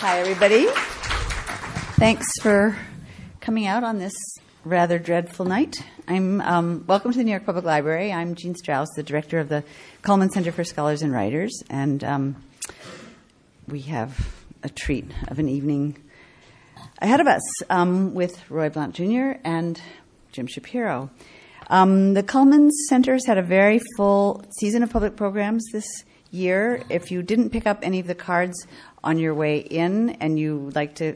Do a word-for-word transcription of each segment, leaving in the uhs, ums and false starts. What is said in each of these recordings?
Hi, everybody. Thanks for coming out on this rather dreadful night. I'm um, welcome to the New York Public Library. I'm Jean Strauss, the director of the Cullman Center for Scholars and Writers, and um, we have a treat of an evening ahead of us um, with Roy Blount Junior and Jim Shapiro. Um, the Cullman Center's had a very full season of public programs this year. If you didn't pick up any of the cards on your way in and you would like to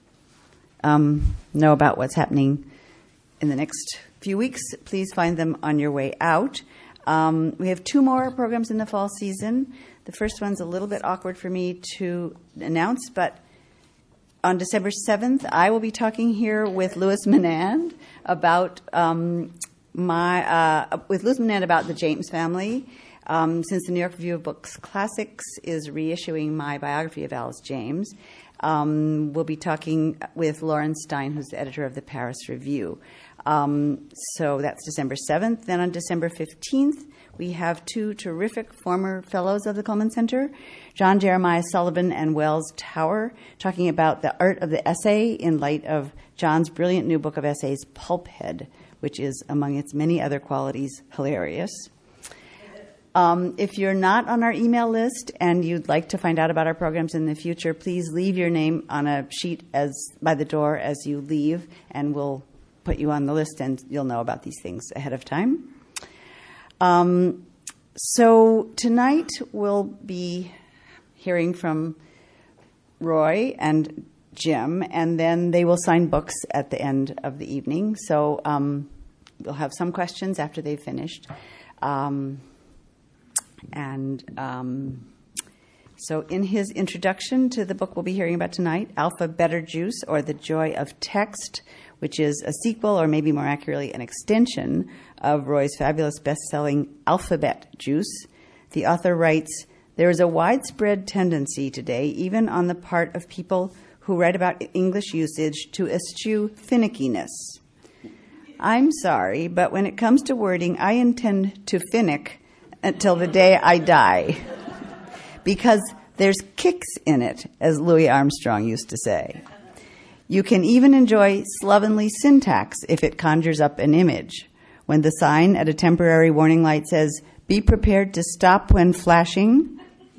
um, know about what's happening in the next few weeks, please find them on your way out. Um, we have two more programs in the fall season. The first one's a little bit awkward for me to announce, but on December seventh, I will be talking here with Louis Menand about um, my uh, with Louis Menand about the James family. Um, since the New York Review of Books Classics is reissuing my biography of Alice James, um, we'll be talking with Lauren Stein, who's the editor of the Paris Review. Um, so that's December seventh. Then on December fifteenth, we have two terrific former fellows of the Cullman Center, John Jeremiah Sullivan and Wells Tower, talking about the art of the essay in light of John's brilliant new book of essays, Pulphead, which is, among its many other qualities, hilarious. Um, if you're not on our email list and you'd like to find out about our programs in the future, please leave your name on a sheet as by the door as you leave, and we'll put you on the list and you'll know about these things ahead of time. Um, so tonight we'll be hearing from Roy and Jim, and then they will sign books at the end of the evening. So um, we'll have some questions after they've finished. Um, And um, so in his introduction to the book we'll be hearing about tonight, Alpha Better Juice, or The Joy of Text, which is a sequel, or maybe more accurately an extension, of Roy's fabulous best-selling Alphabet Juice, the author writes, "There is a widespread tendency today, even on the part of people who write about English usage, to eschew finickiness. I'm sorry, but when it comes to wording, I intend to finick until the day I die, because there's kicks in it, as Louis Armstrong used to say. You can even enjoy slovenly syntax if it conjures up an image. When the sign at a temporary warning light says, 'Be prepared to stop when flashing,'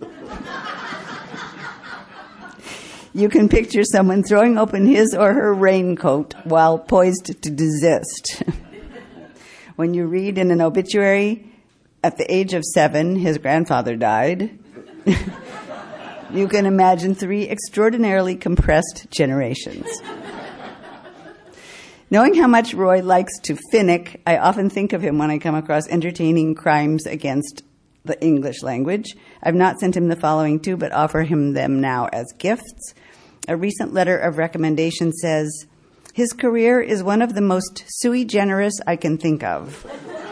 you can picture someone throwing open his or her raincoat while poised to desist. When you read in an obituary, 'At the age of seven, his grandfather died,' you can imagine three extraordinarily compressed generations. Knowing how much Roy likes to finick, I often think of him when I come across entertaining crimes against the English language. I've not sent him the following two, but offer him them now as gifts. A recent letter of recommendation says, 'His career is one of the most sui generis I can think of.'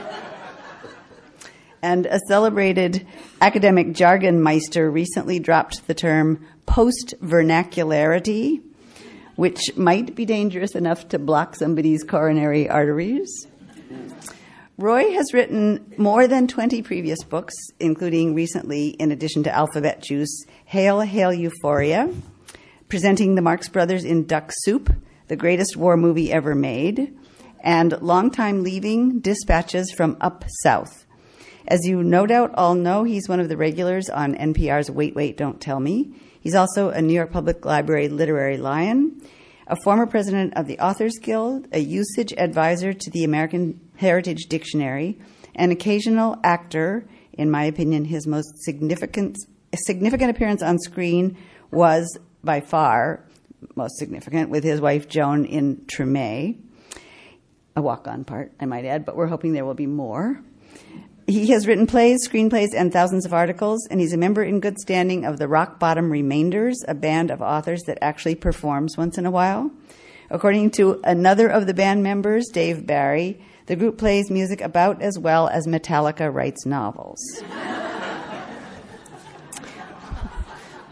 And a celebrated academic jargon meister recently dropped the term post-vernacularity, which might be dangerous enough to block somebody's coronary arteries. Roy has written more than twenty previous books, including recently, in addition to Alphabet Juice, Hail, Hail, Euphoria, presenting the Marx Brothers in Duck Soup, the greatest war movie ever made, and Longtime Leaving, Dispatches from Up South. As you no doubt all know, he's one of the regulars on N P R's Wait, Wait, Don't Tell Me. He's also a New York Public Library literary lion, a former president of the Authors Guild, a usage advisor to the American Heritage Dictionary, an occasional actor. In my opinion, his most significant significant appearance on screen was by far most significant with his wife Joan in Treme. A walk-on part, I might add, but we're hoping there will be more. He has written plays, screenplays, and thousands of articles, and he's a member in good standing of the Rock Bottom Remainders, a band of authors that actually performs once in a while. According to another of the band members, Dave Barry, the group plays music about as well as Metallica writes novels.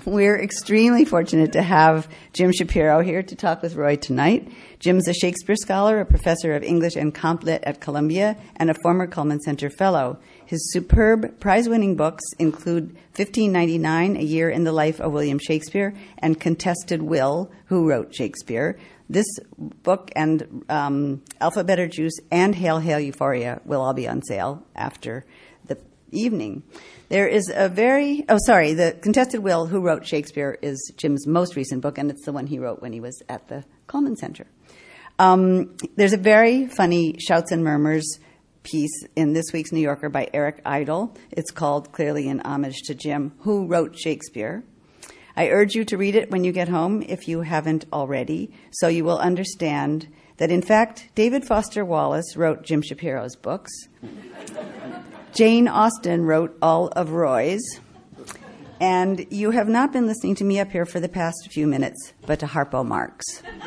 we're extremely fortunate to have Jim Shapiro here to talk with Roy tonight. Jim's a Shakespeare scholar, a professor of English and Comp Lit at Columbia, and a former Cullman Center Fellow. His superb prize-winning books include fifteen ninety-nine, A Year in the Life of William Shakespeare, and Contested Will, Who Wrote Shakespeare. This book and um, Alphabet or Juice and Hail, Hail, Euphoria will all be on sale after the evening. There is a very, oh, sorry, the Contested Will, Who Wrote Shakespeare is Jim's most recent book, and it's the one he wrote when he was at the Cullman Center. Um, there's a very funny Shouts and Murmurs piece in this week's New Yorker by Eric Idle. It's called, clearly in homage to Jim, Who Wrote Shakespeare? I urge you to read it when you get home if you haven't already, so you will understand that, in fact, David Foster Wallace wrote Jim Shapiro's books. Jane Austen wrote all of Roy's. And you have not been listening to me up here for the past few minutes, but to Harpo Marx.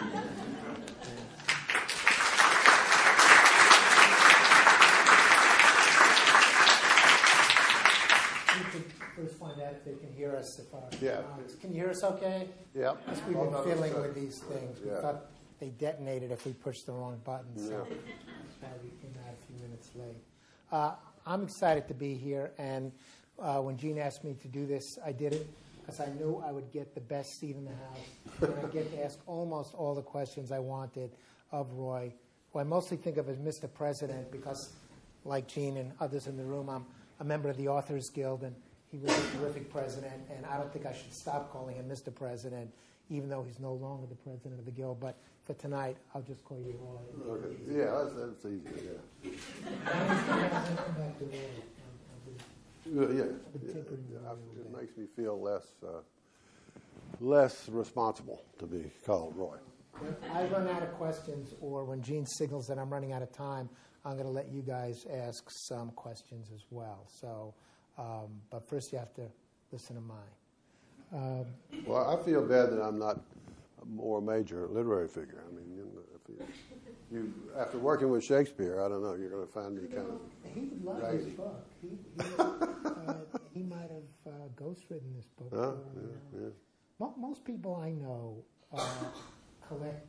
First find out if they can hear us. If our Yeah. sounds- Can you hear us okay? Yeah. Because we've Oh, been no, fiddling that's with good. these things. We Yeah. thought they detonated if we pushed the wrong button. So Yeah. that's why we came out a few minutes late. Uh, I'm excited to be here. And uh, when Gene asked me to do this, I did it because I knew I would get the best seat in the house. And I get to ask almost all the questions I wanted of Roy, who I mostly think of as Mister President because, like Gene and others in the room, I'm a member of the Authors Guild, and he was a terrific president, and I don't think I should stop calling him Mister President, even though he's no longer the president of the Guild. But for tonight, I'll just call you Roy. Okay. Yeah, that's, that's easy. Yeah. Come back to Roy. Yeah, yeah. been yeah. tinkering with I- it a little It bit. makes me feel less uh, less responsible to be called Roy. When I run out of questions, or when Gene signals that I'm running out of time, I'm going to let you guys ask some questions as well. So, um, but first you have to listen to mine. Um, Well, I feel bad that I'm not a more major literary figure. I mean, you know, if you, you after working with Shakespeare, I don't know, you're going to find me kind of. he would love Right. this book. He, he, uh, he might have uh, ghostwritten this book. Huh? or, Yeah, uh, yeah. Mo- most people I know uh, collect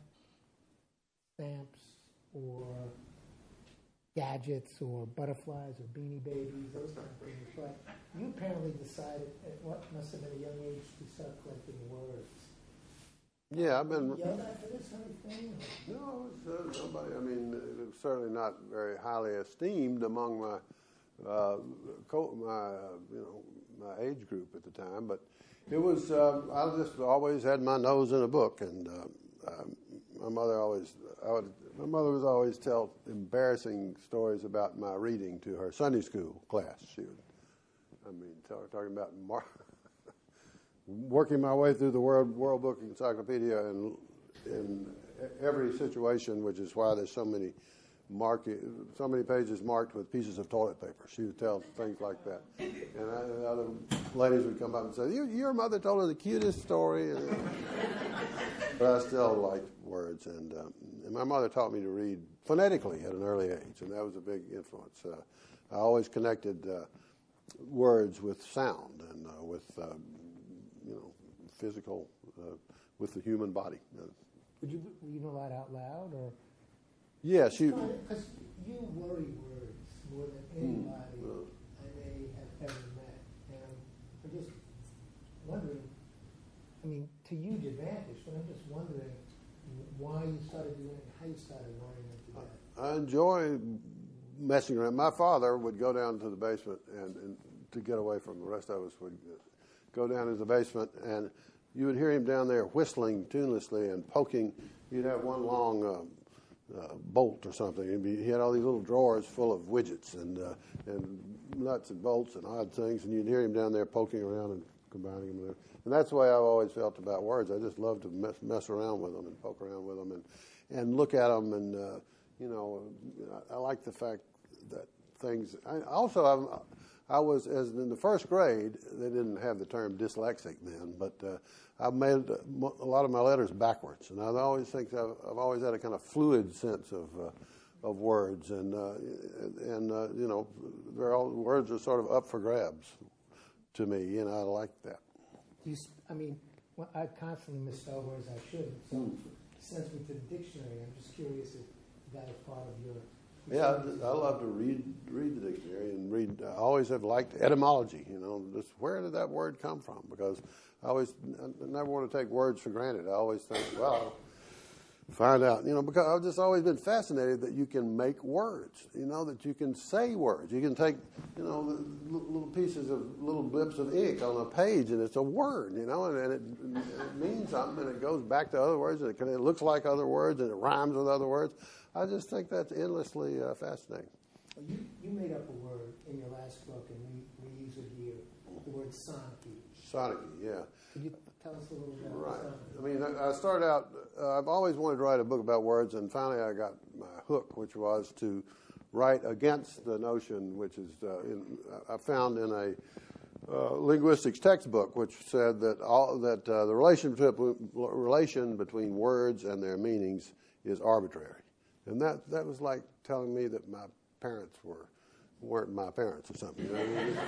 stamps or gadgets or butterflies or beanie babies, those kind of things. But you apparently decided at what must have been a young age to start collecting words. Yeah, I've been. You yelled at for this sort of thing? No, it's, uh, nobody. I mean, it was certainly not very highly esteemed among my uh, co- my uh, you know my age group at the time. But it was. Uh, I just always had my nose in a book, and uh, uh, my mother always. I would. My mother was always tell embarrassing stories about my reading to her Sunday school class. She would. I mean, tell, talking about Mar- working my way through the World World Book Encyclopedia and in every situation, which is why there's so many mark so many pages marked with pieces of toilet paper. She would tell things like that, and, I, and other ladies would come up and say, you, "Your mother told her the cutest story." And, but I still liked words, and, um, and my mother taught me to read phonetically at an early age, and that was a big influence. Uh, I always connected uh, words with sound and uh, with um, you know physical, uh, with the human body. Uh, Would you read a lot out loud, or? yes, you. Because you worry words more than anybody well. I may have ever met, and I'm just wondering. I mean, to huge advantage, but I'm just wondering why you started doing it, and how you started worrying into that. I enjoy messing around. My father would go down to the basement and, and to get away from the rest of us would go down to the basement, and you would hear him down there whistling tunelessly and poking. He'd have one long uh, uh, bolt or something. He'd be, he had all these little drawers full of widgets and uh, and nuts and bolts and odd things, and you'd hear him down there poking around and combining them. And that's the way I've always felt about words. I just love to mess, mess around with them and poke around with them and and look at them. And uh, you know, I, I like the fact that things. I, also, I'm, I was as in the first grade. They didn't have the term dyslexic then, but uh, I've made a lot of my letters backwards, and I always think I've, I've always had a kind of fluid sense of. Uh, of words, and uh, and uh, you know, they're all words are sort of up for grabs to me, and I like that. Do you, I mean, well, I constantly misspell words I shouldn't, so Mm. it sends me to the dictionary. I'm just curious if that is part of your... Yeah, I, I love to read read the dictionary and read. I always have liked etymology. You know, just where did that word come from? Because I always I never want to take words for granted. I always think, well, find out. You know, because I've just always been fascinated that you can make words. You know, that you can say words. You can take, you know, the little pieces of little blips of ink on a page, and it's a word. You know, and, and it, it means something, and it goes back to other words, and it, can, it looks like other words, and it rhymes with other words. I just think that's endlessly uh, fascinating. You, you made up a word in your last book, and we, we use it here, the word Sonicky. Sonicky, yeah. Could you tell us a little bit about Right. Sonicky? I mean, I, I started out, uh, I've always wanted to write a book about words, and finally I got my hook, which was to write against the notion, which is uh, in, I found in a uh, linguistics textbook, which said that all that uh, the relationship relation between words and their meanings is arbitrary. And that, that was like telling me that my parents were, weren't my parents or something. You know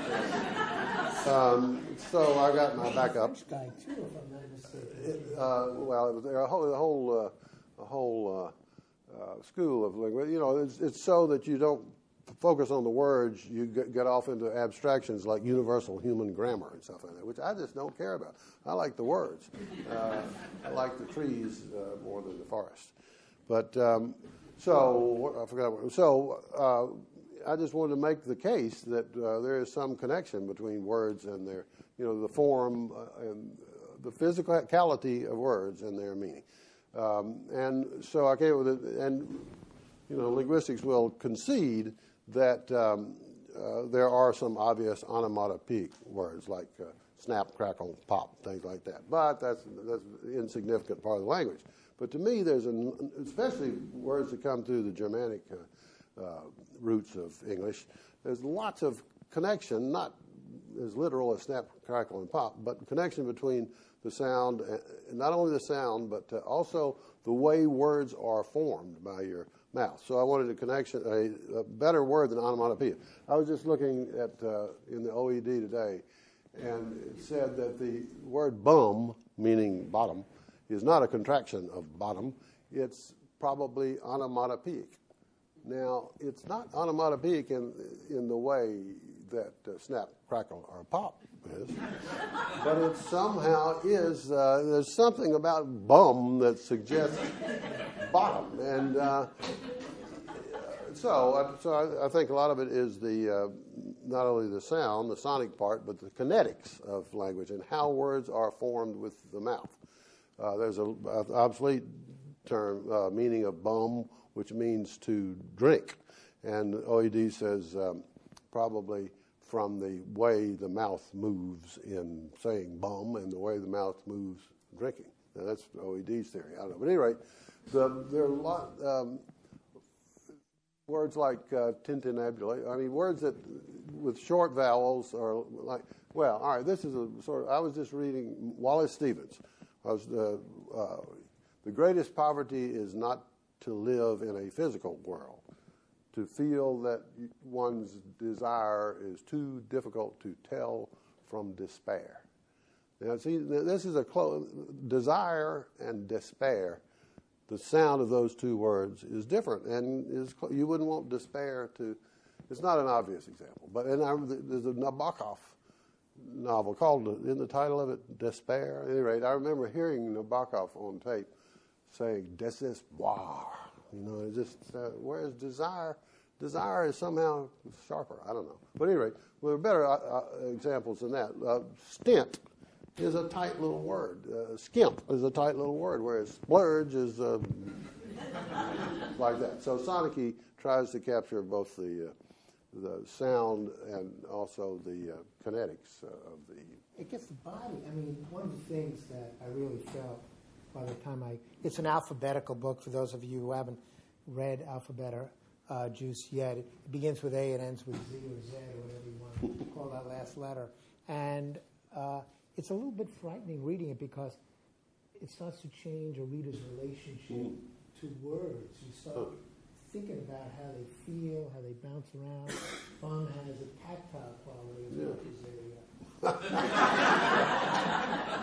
what I mean? um, so I got my backup. French guy, too, if I'm not mistaken. It, uh, well, it was a whole, a whole, uh, a whole uh, uh, school of linguistics. You know, it's, it's so that you don't focus on the words, you get, get off into abstractions like universal human grammar and stuff like that, which I just don't care about. I like the words. Uh, I like the trees uh, more than the forest. But um, so I forgot what. So uh, I just wanted to make the case that uh, there is some connection between words and their, you know, the form uh, and the physicality of words and their meaning. Um, and so I came up with it, and you know, linguistics will concede that um, uh, there are some obvious onomatopoeic words like uh, snap, crackle, pop, things like that. But that's that's an insignificant part of the language. But to me, there's an, especially words that come through the Germanic uh, uh, roots of English, there's lots of connection, not as literal as snap, crackle, and pop, but connection between the sound, uh, not only the sound, but uh, also the way words are formed by your mouth. So I wanted a connection, a, a better word than onomatopoeia. I was just looking at uh, in the O E D today, and it said that the word bum, meaning bottom, is not a contraction of bottom. It's probably onomatopoeic. Now, it's not onomatopoeic in in the way that uh, snap, crackle, or pop is, but it somehow is. Uh, there's something about bum that suggests bottom, and uh, so so I, I think a lot of it is the uh, not only the sound, the sonic part, but the kinetics of language and how words are formed with the mouth. Uh, there's an obsolete term, uh, meaning of bum, which means to drink. And O E D says um, probably from the way the mouth moves in saying bum and the way the mouth moves drinking. Now, that's O E D's theory. I don't know. But at any rate, the, there are a lot um, words like uh, tintinnabulate. I mean, words that with short vowels are like, well, all right, this is a sort of, I was just reading Wallace Stevens. Was the, uh, the greatest poverty is not to live in a physical world, to feel that one's desire is too difficult to tell from despair. Now, see, this is a close, desire and despair, the sound of those two words is different, and is you wouldn't want despair to, it's not an obvious example, but and I, there's a Nabokov novel called, in the title of it, Despair. At any rate, I remember hearing Nabokov on tape saying desespoir. You know, it's just, uh, whereas desire, desire is somehow sharper. I don't know. But at any rate, well, there are better uh, uh, examples than that. Uh, stint is a tight little word. Uh, skimp is a tight little word, whereas splurge is uh, like that. So Sonicky tries to capture both the uh, the sound and also the uh, kinetics uh, of the... It gets the body. I mean, one of the things that I really felt by the time I... It's an alphabetical book for those of you who haven't read Alphabeta uh, Juice yet. It begins with A and ends with Z or Z or whatever you want to call that last letter. And uh, it's a little bit frightening reading it because it starts to change a reader's relationship mm. to words. You start... Oh. thinking about how they feel, how they bounce around. Bum has a tactile quality as much as a... Uh,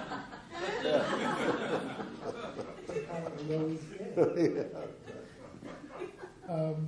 um,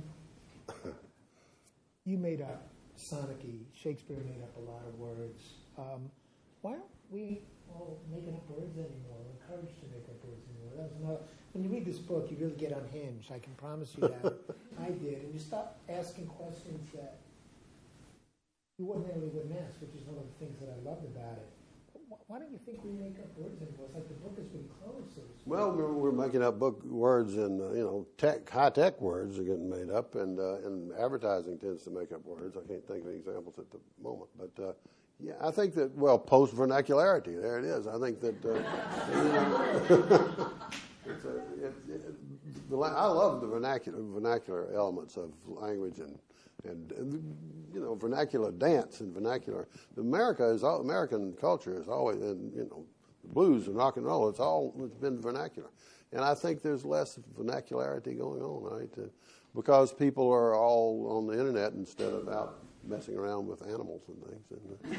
you made up Sonicky. Shakespeare made up a lot of words. Um, why aren't we all making up words anymore? We're encouraged to make up words anymore. That was another, when you read this book, you really get unhinged. I can promise you that. I did. And you stop asking questions that you ordinarily wouldn't ask, which is one of the things that I loved about it. Why don't you think we make up words anymore? It's like the book has been closed. So well, we're, we're making up book words, and uh, you know, tech, high tech words are getting made up, and uh, and advertising tends to make up words. I can't think of any examples at the moment, but uh, yeah, I think that well, post vernacularity. There it is. I think that uh, you know, it's a, it, it, the, I love the vernacular vernacular elements of language and. And, and you know, vernacular dance and vernacular. America is all, American culture is always, and you know, the blues and rock and roll. It's all it's been vernacular, and I think there's less vernacularity going on, right? Uh, because people are all on the internet instead of out messing around with animals and things. And,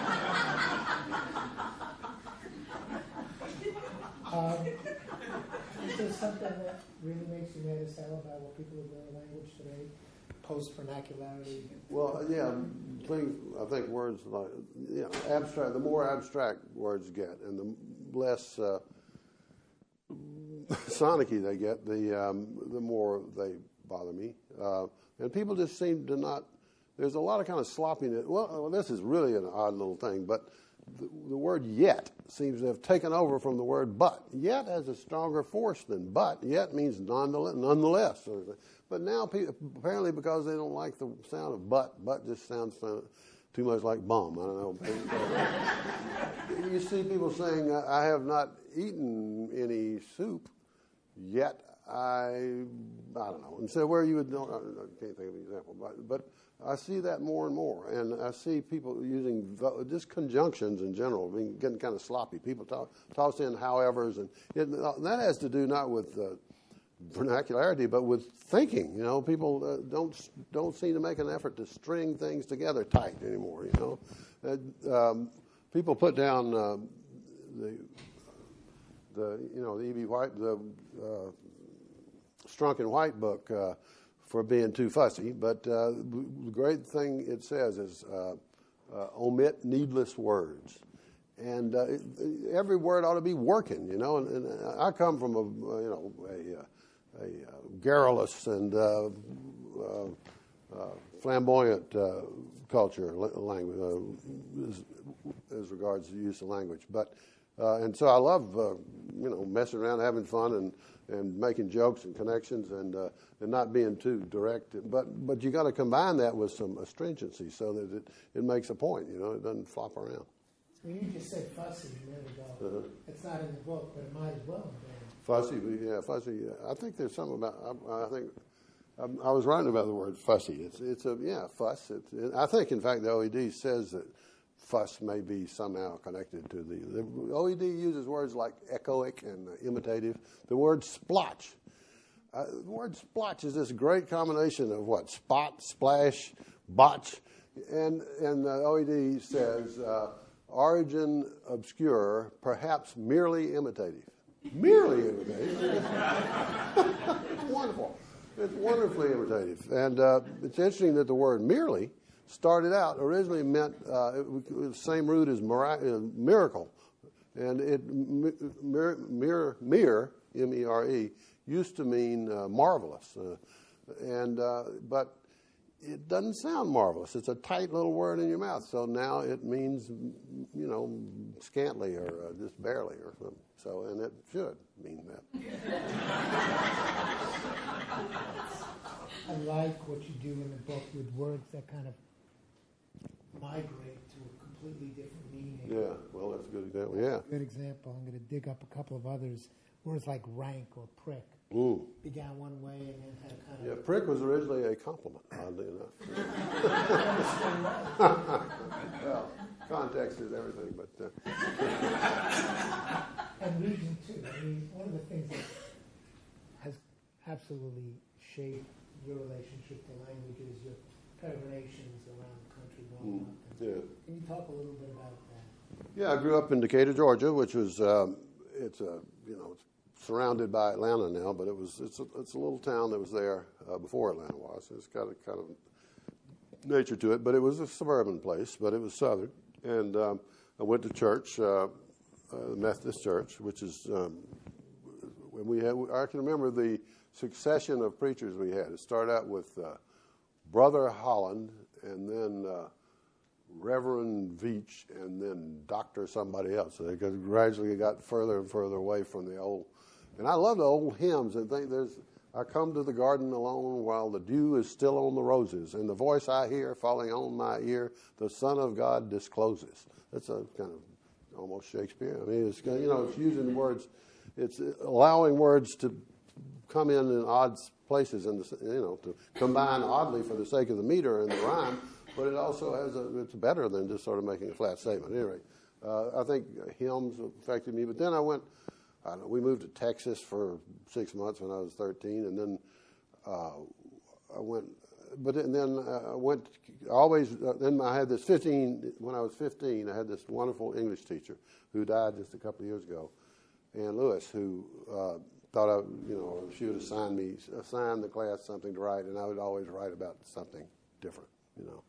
uh, um, is there something that really makes you mad as hell about what people are doing in language today? Post-vernacularity? Well, yeah, things, I think words like, you know, abstract, the more abstract words get and the less uh, sonicky they get, the um, the more they bother me. Uh, and people just seem to not, there's a lot of kind of sloppiness. Well, this is really an odd little thing, but the, the word yet seems to have taken over from the word but. Yet has a stronger force than but. Yet means nonetheless. nonetheless. But now, people, apparently because they don't like the sound of but, but just sounds too much like bum. I don't know. You see people saying, I have not eaten any soup, yet I, I don't know. And so where you would, know, I can't think of an example, but, but I see that more and more. And I see people using just conjunctions in general, being, getting kind of sloppy. People talk, toss in howevers, and it, that has to do not with uh, vernacularity, but with thinking. You know, people uh, don't don't seem to make an effort to string things together tight anymore. You know, uh, um, people put down uh, the the you know the E B White the uh, Strunk and White book uh, for being too fussy, but uh, the great thing it says is uh, uh, omit needless words. And uh, it, every word ought to be working, you know. And, and I come from a, you know, a, a, a garrulous and uh, uh, uh, flamboyant uh, culture, language, uh, as, as regards the use of language. But uh, and so I love, uh, you know, messing around, having fun, and, and making jokes and connections, and uh, and not being too direct. But but you got to combine that with some astringency so that it, it makes a point. You know, it doesn't flop around. Well, you just said fussy a minute ago. Uh-huh. It's not in the book, but it might as well have been. Fussy, yeah, fussy. I think there's something about. I, I think I, I was writing about the word fussy. It's it's a yeah fuss. It's, it, I think in fact the O E D says that fuss may be somehow connected to the. The O E D uses words like echoic and uh, imitative. The word splotch. Uh, the word splotch is this great combination of what spot, splash, botch, and and the O E D says. Uh, Origin obscure, perhaps merely imitative. Merely imitative. It's wonderful. It's wonderfully imitative. And uh, it's interesting that the word merely started out, originally meant uh, it, the same root as mirac- uh, miracle. And it, mere, mere, mere, M E R E, used to mean uh, marvelous. Uh, and uh, but it doesn't sound marvelous. It's a tight little word in your mouth. So now it means, you know, scantily or uh, just barely or something. So, and it should mean that. I like what you do in the book with words that kind of migrate to a completely different meaning. Yeah, well, that's a good example. Yeah. Good example. I'm going to dig up a couple of others. Words like rank or prick. Mm. Began one way and then had kind of... Yeah, prick was originally a compliment, oddly enough. Well, context is everything, but... Uh. And region, too. I mean, one of the things that has absolutely shaped your relationship to language is your peregrinations around the country growing Mm. up. Yeah. Can you talk a little bit about that? Yeah, I grew up in Decatur, Georgia, which was, um, it's a, you know, it's surrounded by Atlanta now, but it was it's a, it's a little town that was there uh, before Atlanta was. It's got a kind of nature to it, but it was a suburban place, but it was southern. And um, I went to church, uh, uh, the Methodist Church, which is um, when we had. I can remember the succession of preachers we had. It started out with uh, Brother Holland, and then uh, Reverend Veach, and then Doctor somebody else. So they gradually got further and further away from the old. And I love the old hymns and think there's. I come to the garden alone while the dew is still on the roses, and the voice I hear falling on my ear, the Son of God discloses. That's a kind of almost Shakespeare. I mean, it's you know, it's using words, it's allowing words to come in in odd places, and you know, to combine oddly for the sake of the meter and the rhyme. But it also has a, it's better than just sort of making a flat statement. Anyway, uh, I think hymns affected me. But then I went, I don't know, we moved to Texas for six months when I was thirteen, and then uh, I went, but and then I went, I always, uh, then I had this fifteen, when I was fifteen, I had this wonderful English teacher who died just a couple of years ago, Ann Lewis, who uh, thought I, you know, she would assign me, assign the class something to write, and I would always write about something different, you know.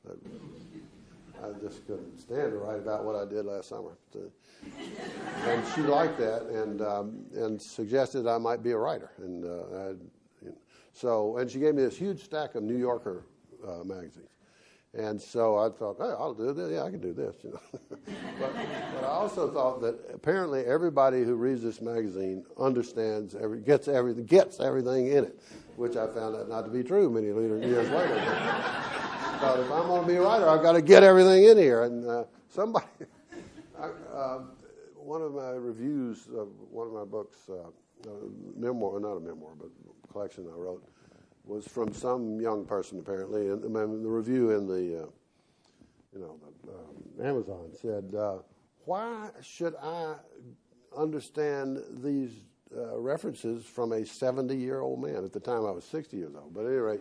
I just couldn't stand to write about what I did last summer. And she liked that and um, and suggested I might be a writer. And uh, I had, you know, so, and she gave me this huge stack of New Yorker uh, magazines. And so I thought, hey, I'll do this. Yeah, I can do this. You know. but, but I also thought that apparently everybody who reads this magazine understands, every, gets everything, gets everything in it, which I found out not to be true many years later. But if I'm going to be a writer, I've got to get everything in here. And uh, somebody, I, uh, one of my reviews of one of my books, uh, a memoir, not a memoir, but a collection I wrote, was from some young person apparently. And, and the review in the, uh, you know, the, um, Amazon said, uh, "Why should I understand these uh, references from a seventy-year-old man?" At the time, I was sixty years old. But at any rate.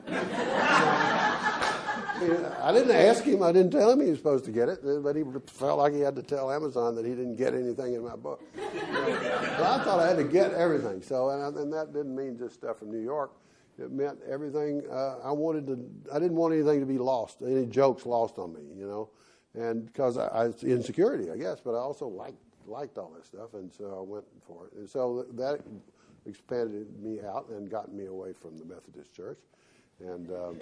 I didn't ask him. I didn't tell him he was supposed to get it, but he felt like he had to tell Amazon that he didn't get anything in my book. You know? But I thought I had to get everything. So, and, and that didn't mean just stuff from New York. It meant everything. Uh, I wanted to. I didn't want anything to be lost. Any jokes lost on me, you know, and because I, I it's insecurity, I guess. But I also liked liked all this stuff, and so I went for it. And so that expanded me out and got me away from the Methodist Church. And, um,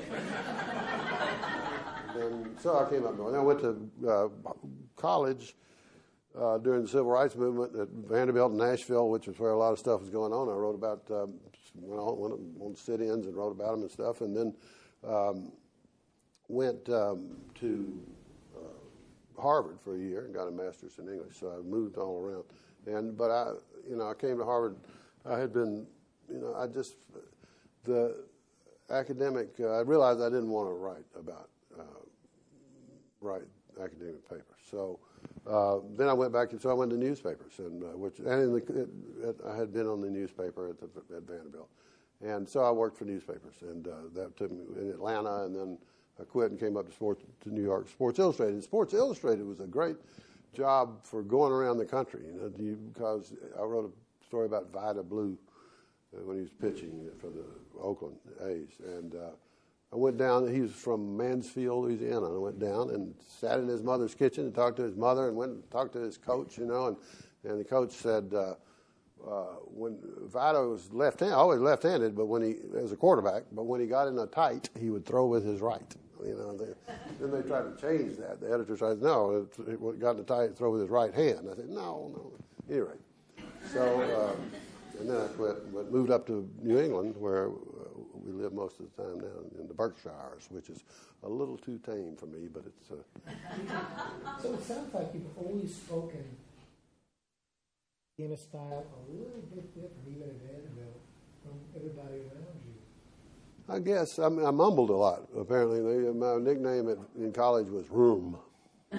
and so I came up north. I went to uh, college uh, during the Civil Rights Movement at Vanderbilt in Nashville, which was where a lot of stuff was going on. I wrote about, um, went on, went on sit-ins and wrote about them and stuff, and then um, went um, to uh, Harvard for a year and got a master's in English. So I moved all around. And but I, you know, I came to Harvard. I had been, you know, I just the academic, uh, I realized I didn't want to write about, uh, write academic papers. So uh, then I went back, and so I went to newspapers, and uh, which, and in the, it, it, I had been on the newspaper at, the, at Vanderbilt. And so I worked for newspapers, and uh, that took me in Atlanta, and then I quit and came up to, sports, to New York, Sports Illustrated. And Sports Illustrated was a great job for going around the country, you know, you, because I wrote a story about Vida Blue when he was pitching for the Oakland A's. And uh, I went down, he was from Mansfield, Louisiana. I went down and sat in his mother's kitchen and talked to his mother and went and talked to his coach, you know, and, and the coach said, uh, uh, when Vida was left-handed, always left-handed, but when he, as a quarterback, but when he got in a tight, he would throw with his right. You know, they, then they tried to change that. The editor tried, no, it, it got in a tight, throw with his right hand. I said, no, no. Anyway, so... Uh, And then I quit and moved up to New England, where uh, we live most of the time now, in the Berkshires, which is a little too tame for me, but it's... Uh, so it sounds like you've always spoken in a style a little bit different, even at Vanderbilt, from everybody around you. I guess. I, mean, I mumbled a lot, apparently. They, my nickname at, in college was Room. uh,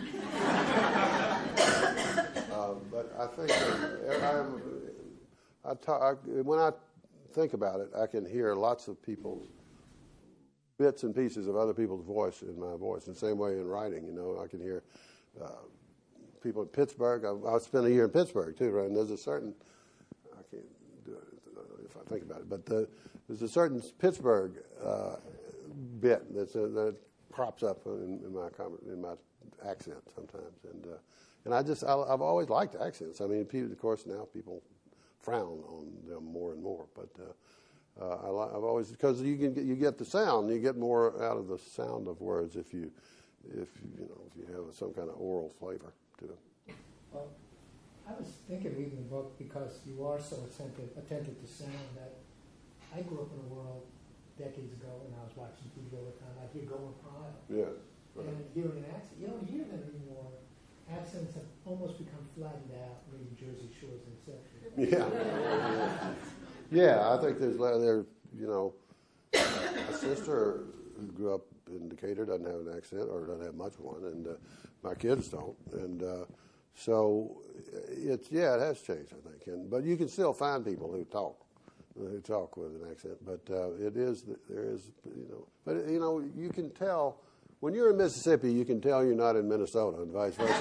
but I think that I'm... I talk, I, when I think about it, I can hear lots of people's bits and pieces of other people's voice in my voice. In the same way in writing, you know, I can hear uh, people in Pittsburgh. I, I spent a year in Pittsburgh too, right? And there's a certain, I can't do if I think about it. But the, there's a certain Pittsburgh uh, bit that's a, that crops up in, in my in my accent sometimes, and uh, and I just I, I've always liked accents. I mean, people, of course, now people frown on them more and more, but uh, uh, I li- I've always because you can get, you get the sound, you get more out of the sound of words if you if you know if you have some kind of oral flavor to them. Well, I was thinking reading the book because you are so attentive attentive to sound that I grew up in a world decades ago when I was watching T V all the time. I hear Gomer Pyle. Yeah. Right. And hearing an accent, you don't hear them anymore. Accents have almost become flattened out, maybe Jersey Shore's an exception. Yeah. Yeah, I think there's there, you know, a sister who grew up in Decatur doesn't have an accent or doesn't have much of one, and uh, my kids don't, and uh, so it's yeah, it has changed, I think, and but you can still find people who talk. Who talk with an accent, but uh, it is there is you know, but you know you can tell when you're in Mississippi, you can tell you're not in Minnesota, and vice versa.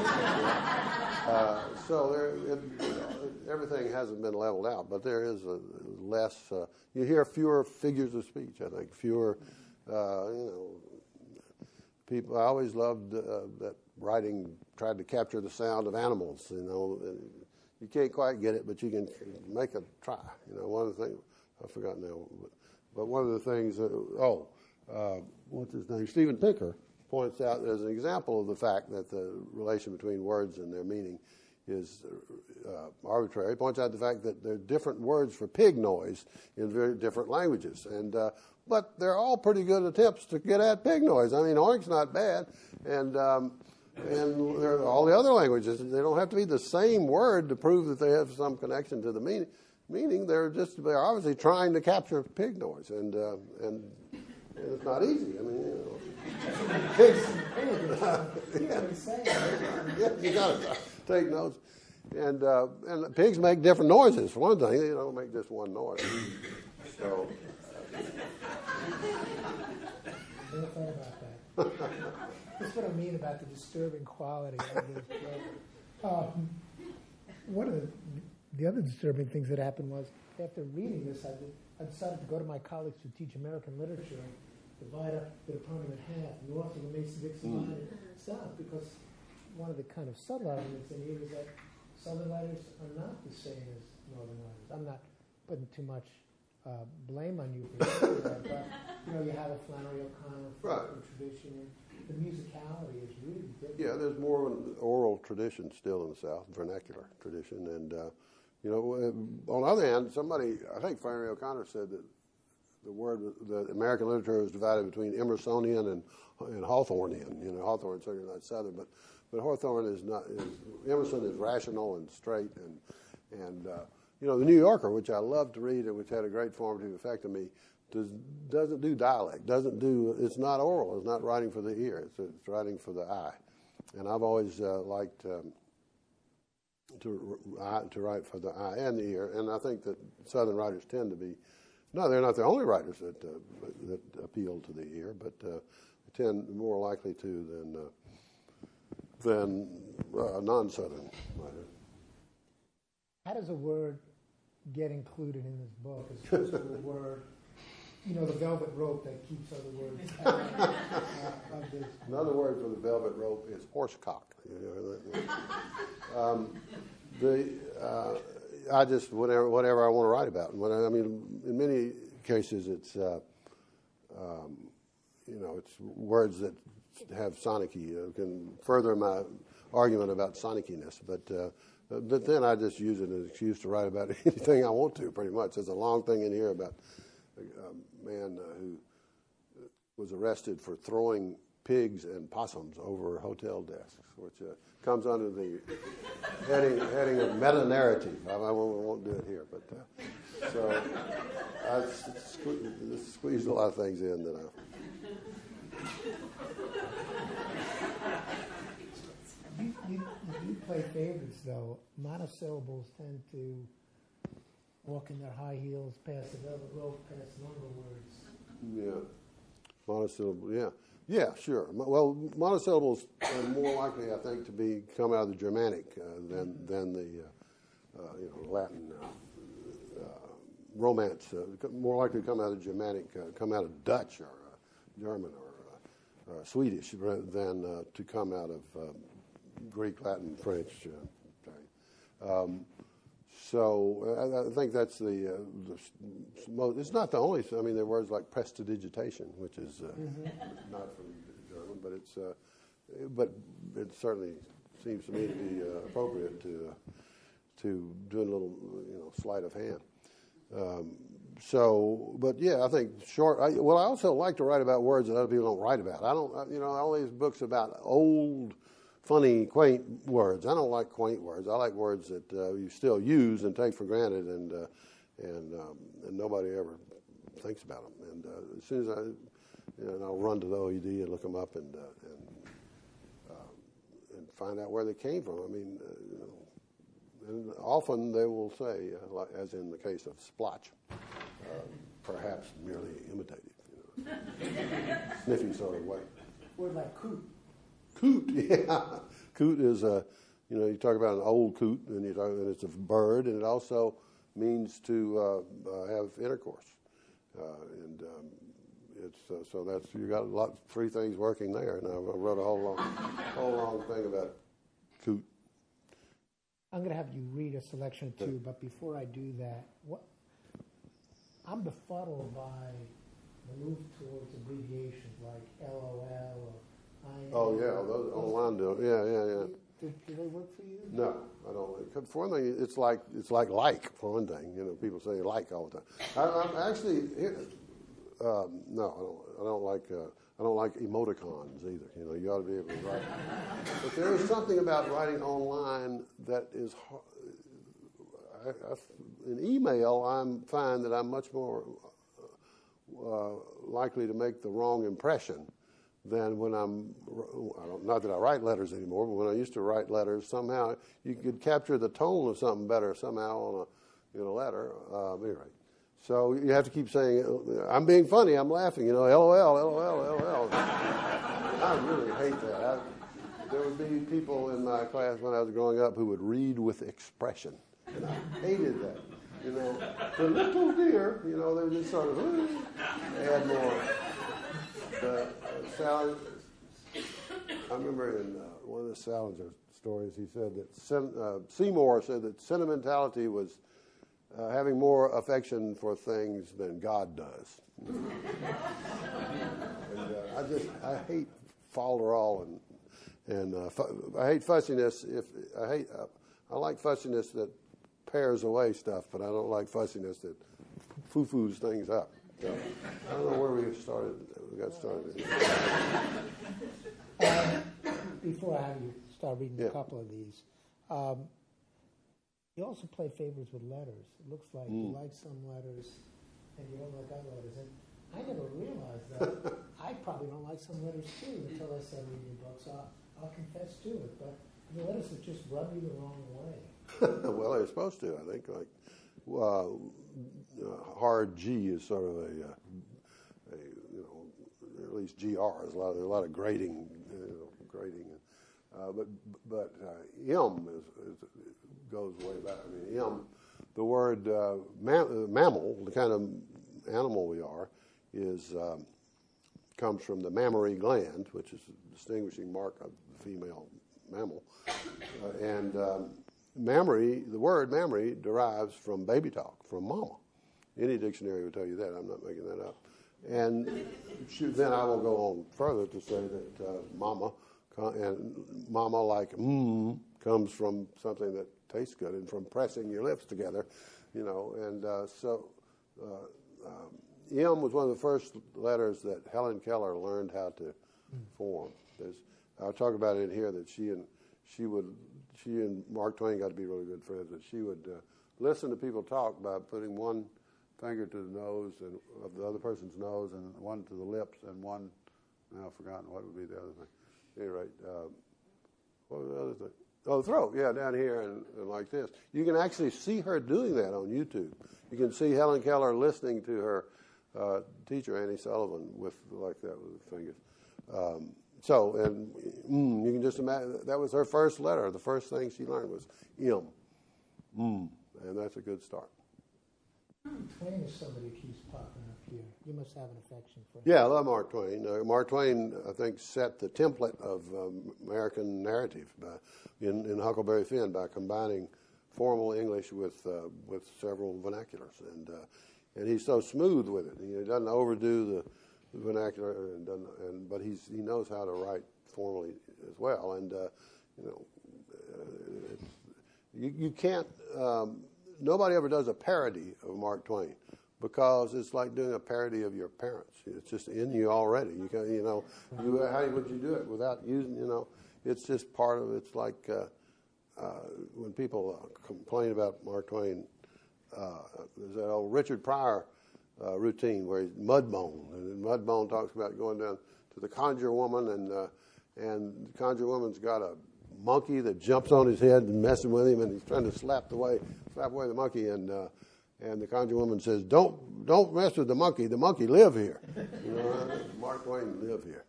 uh, so there, it, you know, everything hasn't been leveled out, but there is a less. Uh, you hear fewer figures of speech. I think fewer. Uh, you know, people. I always loved uh, that writing tried to capture the sound of animals. You know. You can't quite get it, but you can make a try. You know, one of the things, I forgot now, but, but one of the things, uh, oh, uh, what's his name? Steven Pinker points out as an example of the fact that the relation between words and their meaning is uh, arbitrary. He points out the fact that there are different words for pig noise in very different languages. And uh, but they're all pretty good attempts to get at pig noise. I mean, oink's not bad. And... Um, And there are all the other languages. They don't have to be the same word to prove that they have some connection to the meaning. Meaning, they're just they're obviously trying to capture pig noise, and uh, and, and it's not easy. I mean, you know, pigs. yeah, yeah, you got to take notes, and uh, and pigs make different noises. For one thing, they don't make just one noise. So. Never thought about that. That's what I mean about the disturbing quality of this book. Um, one of the, the other disturbing things that happened was, after reading this, I, did, I decided to go to my college to teach American literature and divide up the department in half, north of the Mason-Dixon Mm. line and south, because one of the kind of subtle arguments in here is that Southern writers are not the same as Northern writers. I'm not putting too much uh, blame on you for saying that, but you know, you have a Flannery O'Connor Right. tradition. The musicality is really different. Yeah, there's more of an oral tradition still in the South, vernacular tradition. And, uh, you know, on the other hand, somebody, I think Flannery O'Connor said that the word, the American literature is divided between Emersonian and, and Hawthornian. You know, Hawthorne is certainly not Southern, but, but Hawthorne is not, is, Emerson is rational and straight. And, and uh, you know, the New Yorker, which I love to read and which had a great formative effect on me, Does, doesn't do dialect, doesn't do, it's not oral, it's not writing for the ear, it's, it's writing for the eye. And I've always uh, liked um, to, uh, to write for the eye and the ear, and I think that Southern writers tend to be, no, they're not the only writers that uh, that appeal to the ear, but uh, tend more likely to than, uh, than uh, non-Southern writers. How does a word get included in this book as opposed to a word, you know, the velvet rope that keeps other words out uh, of this? Another word for the velvet rope is horsecock. You know, um, the uh, I just whatever whatever I want to write about. When I, I mean, in many cases, it's uh, um, you know, it's words that have sonicy. Uh, can further my argument about soniciness, but. Uh, But then I just use it as an excuse to write about anything I want to, pretty much. There's a long thing in here about a man uh, who was arrested for throwing pigs and possums over hotel desks, which uh, comes under the heading, heading of meta-narrative. I, I won't, won't do it here, but uh, so I sque- squeezed a lot of things in that I... You, you, you do play favorites, though. Monosyllables tend to walk in their high heels past the velvet rope, past longer words. Yeah. Monosyllable, yeah. Yeah, sure. Well, monosyllables are more likely, I think, to be come out of the Germanic uh, than than the uh, uh, you know Latin uh, uh, Romance, uh, more likely to come out of Germanic, uh, come out of Dutch or uh, German or, uh, or Swedish than uh, to come out of uh, Greek, Latin, French. Uh, um, so I, I think that's the, uh, the most, it's not the only, I mean, there are words like prestidigitation, which is uh, mm-hmm. not from German, but it's, uh, but it certainly seems to me to be uh, appropriate to, uh, to do a little, you know, sleight of hand. Um, so, but yeah, I think short. I, well, I also like to write about words that other people don't write about. I don't, you know, all these books about old, funny, quaint words. I don't like quaint words. I like words that uh, you still use and take for granted, and uh, and um, and nobody ever thinks about them. And uh, as soon as I, you know, I'll run to the O E D and look them up and uh, and uh, and find out where they came from. I mean, uh, you know. And often they will say, uh, like, as in the case of splotch, uh, perhaps merely imitative, you know, sniffy sort of way. Word like coot. Coot, yeah. Coot is a, you know, you talk about an old coot, and you talk, and it's a bird, and it also means to uh, uh, have intercourse, uh, and um, it's uh, so that's you got a lot three things working there. And I wrote a whole long, whole long thing about coot. I'm going to have you read a selection or two, but before I do that, what I'm befuddled by the move towards abbreviations like L O L or I N. Oh, yeah, those online do. Yeah, yeah, yeah. Do, do they work for you? No, I don't. For one thing, it's like it's like like for one thing. You know, people say like all the time. I, I'm actually um, no, I don't. I don't like. Uh, I don't like emoticons either. You know, you ought to be able to write. But there is something about writing online that is hard. I, I, in email, I'm find that I'm much more uh, likely to make the wrong impression than when I'm. I don't, not that I write letters anymore, but when I used to write letters, somehow you could capture the tone of something better somehow on a in a letter. Uh, anyway. So you have to keep saying, I'm being funny, I'm laughing, you know, LOL, LOL, LOL. I really hate that. I, there would be people in my class when I was growing up who would read with expression, and I hated that. You know, the little deer, you know, they would just sort of add more. The uh, Sal, I remember in uh, one of the Salinger stories, he said that sen, uh, Seymour said that sentimentality was Uh, having more affection for things than God does. and uh, I just, I hate folderol and, and uh, fu- I hate fussiness. If I hate, uh, I like fussiness that pairs away stuff, but I don't like fussiness that foo-foos things up. So, I don't know where we started. We got started. Uh, before I have you start reading yeah. a couple of these, um, you also play favorites with letters. It looks like mm. you like some letters and you don't like other letters. And I never realized that. I probably don't like some letters too until I started reading your books. I'll, I'll confess to it. But the letters that just rub you the wrong way. Well, they're supposed to, I think. Like uh, hard G is sort of a, uh, a you know, at least G R is a lot. There's a lot of grading, you know, grading. Uh, but but uh, M is, is goes way back. I mean, M, the word uh, mam- mammal, the kind of animal we are, is um, comes from the mammary gland, which is a distinguishing mark of the female mammal. Uh, and um, mammary, the word mammary derives from baby talk, from mama. Any dictionary will tell you that. I'm not making that up. And then I will go on further to say that uh, mama, and mama like mmm, comes from something that tastes good and from pressing your lips together, you know. And uh, so uh, um, M was one of the first letters that Helen Keller learned how to form. There's, I'll talk about it in here that she and she would she and Mark Twain got to be really good friends. That she would uh, listen to people talk by putting one finger to the nose and of the other person's nose and one to the lips and one. Now I've forgotten what would be the other thing. Anyway, uh, what was the other thing? Oh, the throat, yeah, down here and, and like this. You can actually see her doing that on YouTube. You can see Helen Keller listening to her uh, teacher, Annie Sullivan, with like that with the fingers. Um, so, and mm, you can just imagine, that was her first letter. The first thing she learned was M. Mm, and that's a good start. Twain is somebody who keeps popping up here. You must have an affection for him. Yeah, I love Mark Twain. Uh, Mark Twain, I think, set the template of um, American narrative by, in, in Huckleberry Finn by combining formal English with uh, with several vernaculars, and uh, and he's so smooth with it. He doesn't overdo the vernacular, and, doesn't, and but he's he knows how to write formally as well. And uh, you know, uh, it's, you you can't. Um, nobody ever does a parody of Mark Twain, because it's like doing a parody of your parents. It's just in you already. You can, you know, you, how would you do it without using, you know, it's just part of, it's like uh, uh, when people uh, complain about Mark Twain, uh, there's that old Richard Pryor uh, routine where he's Mudbone, and Mudbone talks about going down to the conjure woman, and uh, and the conjure woman's got a monkey that jumps on his head and messing with him, and he's trying to slap away, slap away the monkey, and uh, and the conjure woman says, "Don't don't mess with the monkey. The monkey live here." You know, Mark Twain live here.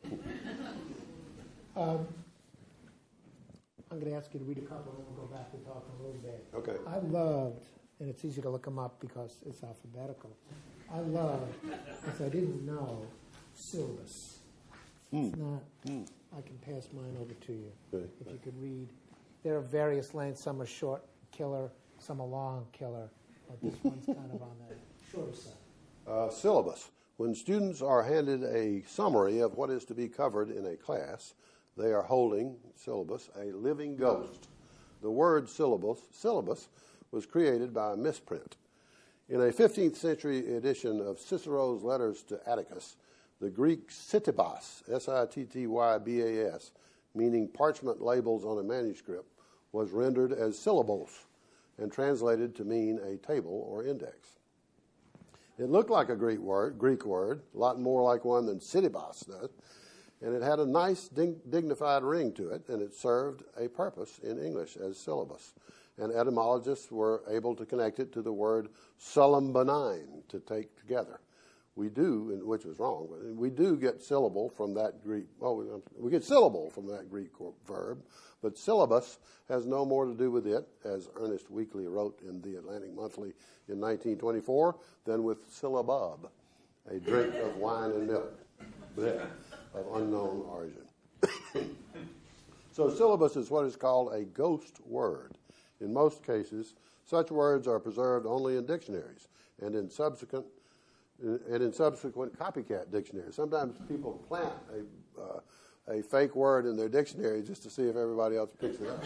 Um, I'm going to ask you to read a couple, and then we'll go back and talk a little bit. Okay. I loved, and it's easy to look them up because it's alphabetical. I loved, if I didn't know, syllabus. Mm. It's not. Mm. I can pass mine over to you. Okay. If you could read. There are various lengths. Some are short killer, some are long killer. But this one's kind of on the shorter side. Uh, syllabus. When students are handed a summary of what is to be covered in a class, they are holding, syllabus, a living ghost. The word syllabus, syllabus was created by a misprint. In a fifteenth century edition of Cicero's Letters to Atticus, the Greek sittybos, S I T T Y B A S, meaning parchment labels on a manuscript, was rendered as syllabos and translated to mean a table or index. It looked like a Greek word, Greek word, a lot more like one than sittybos does, and it had a nice dig- dignified ring to it, and it served a purpose in English as syllabus. And etymologists were able to connect it to the word sullum benign, to take together. We do, which was wrong, but we do get syllable from that Greek, oh, we get syllable from that Greek verb, but syllabus has no more to do with it, as Ernest Weekly wrote in the Atlantic Monthly in nineteen twenty-four, than with syllabub, a drink of wine and milk, bleh, of unknown origin. So syllabus is what is called a ghost word. In most cases, such words are preserved only in dictionaries and in subsequent and in subsequent copycat dictionaries. Sometimes people plant a uh, a fake word in their dictionary just to see if everybody else picks it up.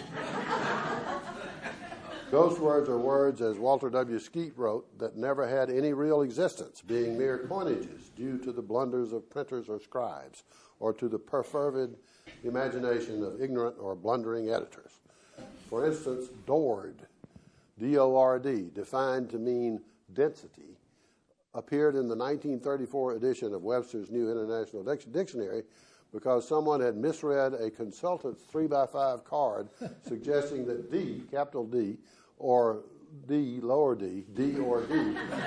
Ghost words are words, as Walter W. Skeet wrote, that never had any real existence, being mere coinages due to the blunders of printers or scribes, or to the perfervid imagination of ignorant or blundering editors. For instance, dord, D O R D, defined to mean density, appeared in the nineteen thirty-four edition of Webster's New International Dic- Dictionary because someone had misread a consultant's three by five card suggesting that D, capital D, or D, lower D, D or D,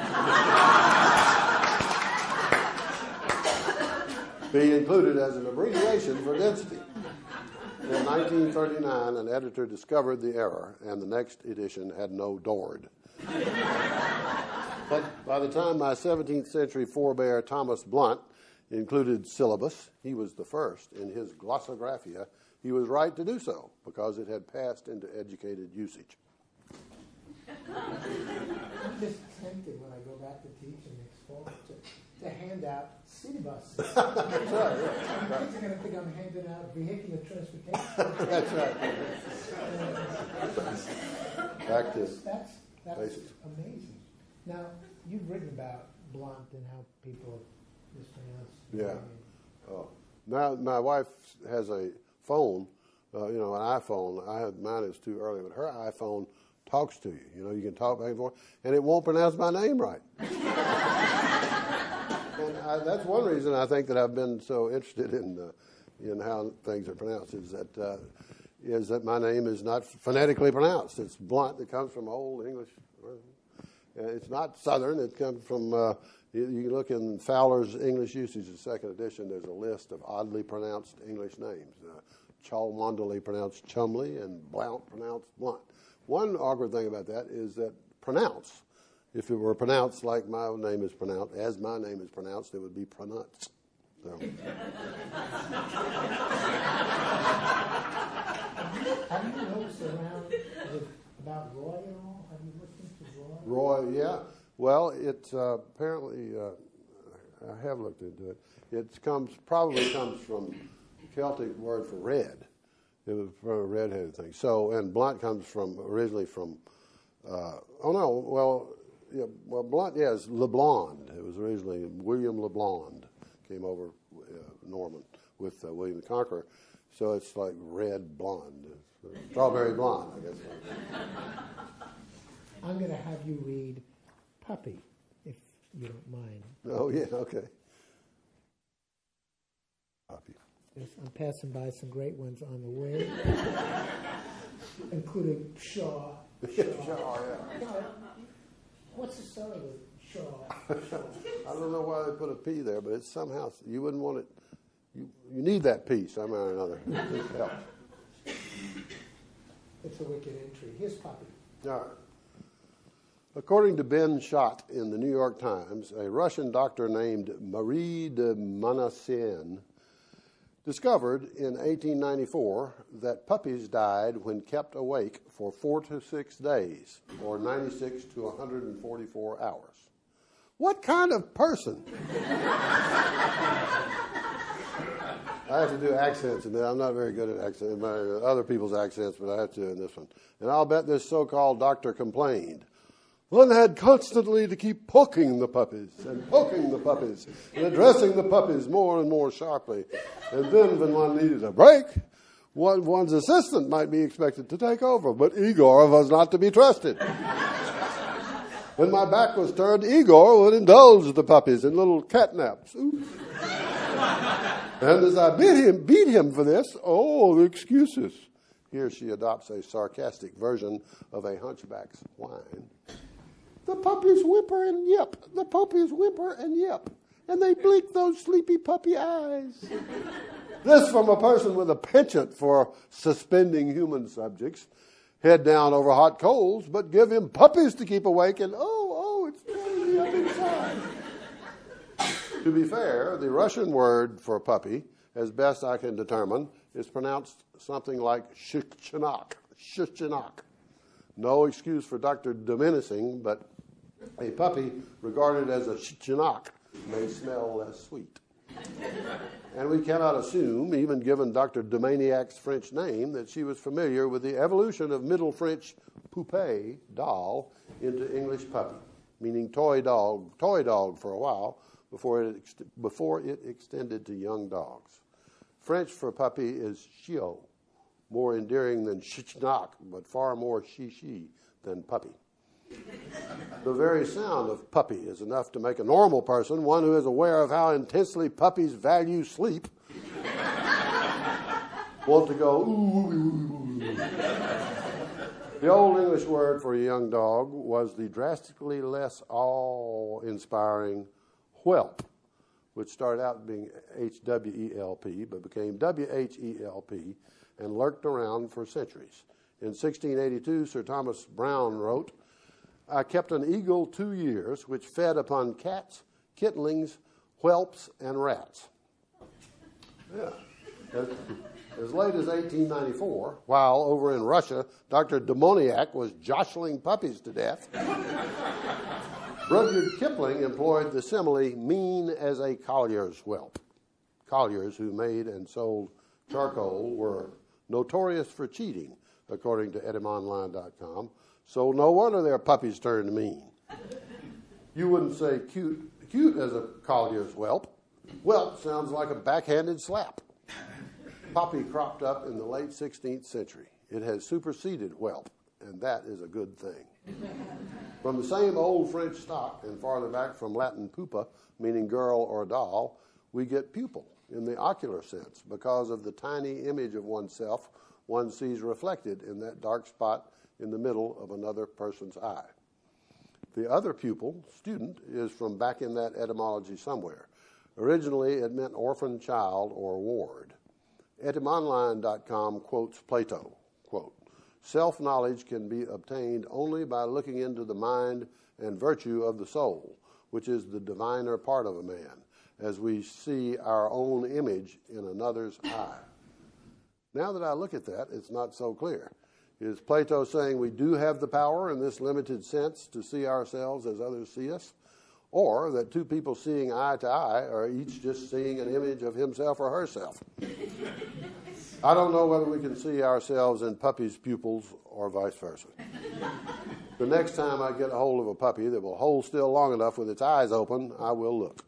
be included as an abbreviation for density. In nineteen thirty-nine, an editor discovered the error, and the next edition had no dord. But by the time my seventeenth century forebear Thomas Blunt included syllabus, he was the first in his Glossographia. He was right to do so because it had passed into educated usage. I'm just tempted when I go back to teach and explore to, to hand out city buses. That's right. Yeah. Kids are going to think I'm handing out vehicular transportation. That's right. Back to that's, that's basics. Amazing. Now, you've written about Blunt and how people mispronounce. Yeah. Oh. Now, my wife has a phone, uh, you know, an iPhone. I have, mine is too early, but her iPhone talks to you. You know, you can talk back and forth, and it won't pronounce my name right. And I, that's one reason I think that I've been so interested in uh, in how things are pronounced is that uh, is that my name is not phonetically pronounced. It's Blunt. It comes from Old English. Uh, it's not Southern. It comes from, uh, you, you can look in Fowler's English Usage, the second edition, there's a list of oddly pronounced English names. Uh, Cholmondeley pronounced Chumley and Blount pronounced Blunt. One awkward thing about that is that pronounce if it were pronounced like my name is pronounced, as my name is pronounced, it would be pronounced. So. Have you noticed around with, about Roy at all? Have you looked into Roy? Roy, yeah. Well, it's uh, apparently, uh, I have looked into it. It comes probably comes from the Celtic word for red. It was for a redheaded thing. So, and blunt comes from originally from. Uh, oh no, well, yeah, well, blunt, yes, LeBlond. It was originally William LeBlond came over uh, Norman with uh, William the Conqueror. So it's like red blonde, it's strawberry blonde, I guess. I'm going to have you read Puppy, if you don't mind. Oh yeah, okay. Puppy. Yes, I'm passing by some great ones on the way, including Shaw. Shaw, Shaw, yeah. What's the story with Shaw? Shaw? I don't know why they put a P there, but it's somehow, you wouldn't want it, you, you need that P somehow or another. It helps. It's a wicked entry. Here's Puppy. All right. According to Ben Schott in the New York Times, a Russian doctor named Marie de Manassian discovered in eighteen ninety-four that puppies died when kept awake for four to six days, or ninety-six to one hundred forty-four hours. What kind of person? I have to do accents, and I'm not very good at accents, my, other people's accents, but I have to in this one. And I'll bet this so-called doctor complained. One had constantly to keep poking the puppies and poking the puppies and addressing the puppies more and more sharply. And then when one needed a break, one, one's assistant might be expected to take over, but Igor was not to be trusted. When my back was turned, Igor would indulge the puppies in little catnaps. Oops. And as I beat him, beat him for this, oh, the excuses. Here she adopts a sarcastic version of a hunchback's whine. The puppies whimper and yip. The puppies whimper and yip. And they blink those sleepy puppy eyes. This from a person with a penchant for suspending human subjects. Head down over hot coals, but give him puppies to keep awake and, oh, oh, it's turning me up inside. To be fair, the Russian word for puppy, as best I can determine, is pronounced something like shichinok. Shichinok. No excuse for Doctor diminishing, but a puppy regarded as a shichinok may smell less sweet. And we cannot assume, even given Doctor Domaniac's French name, that she was familiar with the evolution of Middle French poupée, doll, into English puppy, meaning toy dog, toy dog for a while before it, ex- before it extended to young dogs. French for puppy is chiot, more endearing than shichinok, but far more shishi than puppy. The very sound of puppy is enough to make a normal person, one who is aware of how intensely puppies value sleep, want to go, ooh, ooh, ooh. The old English word for a young dog was the drastically less awe-inspiring whelp, which started out being H W E L P, but became W H E L P, and lurked around for centuries. In sixteen eighty-two, Sir Thomas Browne wrote, I kept an eagle two years, which fed upon cats, kittlings, whelps, and rats. Yeah. As, as late as eighteen ninety-four, while over in Russia, Doctor Demoniak was jostling puppies to death, Rudyard Kipling employed the simile mean as a collier's whelp. Colliers who made and sold charcoal were notorious for cheating, according to etymonline dot com. So no wonder their puppies turned mean. You wouldn't say cute, cute as a collier's whelp. Whelp sounds like a backhanded slap. Puppy cropped up in the late sixteenth century. It has superseded whelp, and that is a good thing. From the same old French stock, and farther back from Latin pupa, meaning girl or doll, we get pupil in the ocular sense because of the tiny image of oneself one sees reflected in that dark spot in the middle of another person's eye. The other pupil, student, is from back in that etymology somewhere. Originally, it meant orphan child or ward. etymonline dot com quotes Plato, quote, self-knowledge can be obtained only by looking into the mind and virtue of the soul, which is the diviner part of a man, as we see our own image in another's eye. Now that I look at that, it's not so clear. Is Plato saying we do have the power in this limited sense to see ourselves as others see us? Or that two people seeing eye to eye are each just seeing an image of himself or herself? I don't know whether we can see ourselves in puppies' pupils or vice versa. The next time I get a hold of a puppy that will hold still long enough with its eyes open, I will look.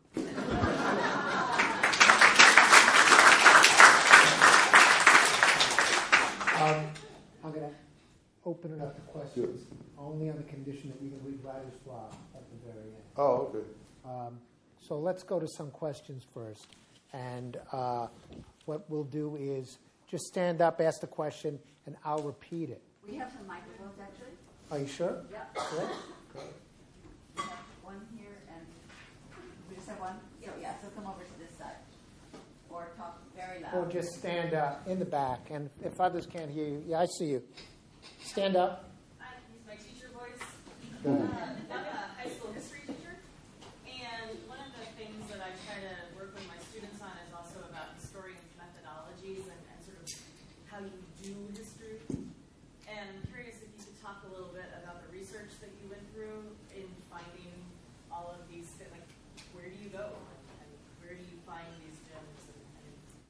Um, I'm going to open it up to questions, Good. Only on the condition that you can read writer's block at the very end. Oh, okay. Um, so let's go to some questions first. And uh, what we'll do is just stand up, ask the question, and I'll repeat it. We have some microphones, actually. Are you sure? Yeah. Good. Good. We have one here, and we just have one? So, yeah, so come over to this side. Or talk very loud. Or just stand up in the back. And if others can't hear you, yeah, I see you. Stand up. I use my teacher voice. Go ahead. Uh, I'm a high school history teacher, and one of the things that I try to work with my students on is also about historians' methodologies and, and sort of how you do history. And I'm curious if you could talk a little bit about the research that you went through in finding all of these, like, where do you go? And where do you find these gems? And, and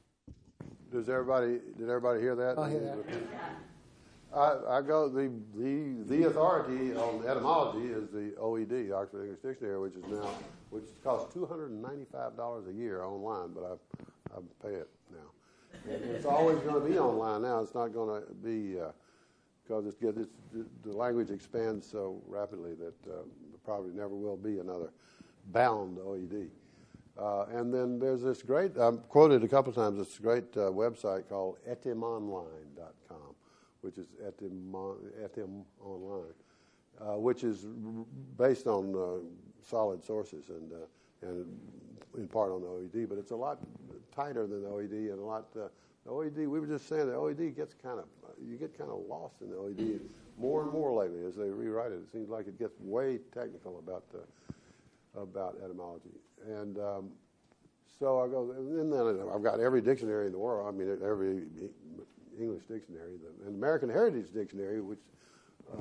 Does everybody, did everybody hear that? I'll hear that. yeah. I, I go, the, the the authority on etymology is the O E D, Oxford English Dictionary, which is now, which costs two hundred ninety-five dollars a year online, but I, I pay it now. And it's always going to be online now. It's not going to be, because uh, it's, it's, it's, the language expands so rapidly that uh, there probably never will be another bound O E D. Uh, and then there's this great, I've quoted a couple of times, this great uh, website called etymonline dot com. Which is Etym, Etym Online, uh, which is r- based on uh, solid sources and uh, and in part on the O E D, but it's a lot tighter than the O E D and a lot. Uh, the O E D, we were just saying, the O E D gets kind of you get kind of lost in the O E D more and more lately as they rewrite it. It seems like it gets way technical about the, about etymology, and um, so I go. And then I've got every dictionary in the world. I mean, every English dictionary, the and American Heritage Dictionary, which uh,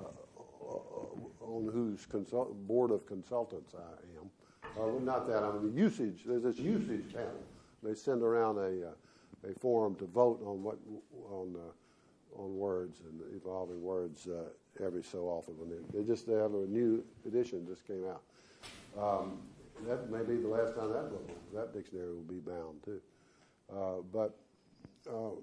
on whose consult, board of consultants I am. Uh, not that I'm the usage. There's this usage panel. They send around a uh, a forum to vote on what on uh, on words and evolving words uh, every so often. When they, they just they have a new edition just came out. Um, that may be the last time that book, that dictionary will be bound too. Uh, but uh,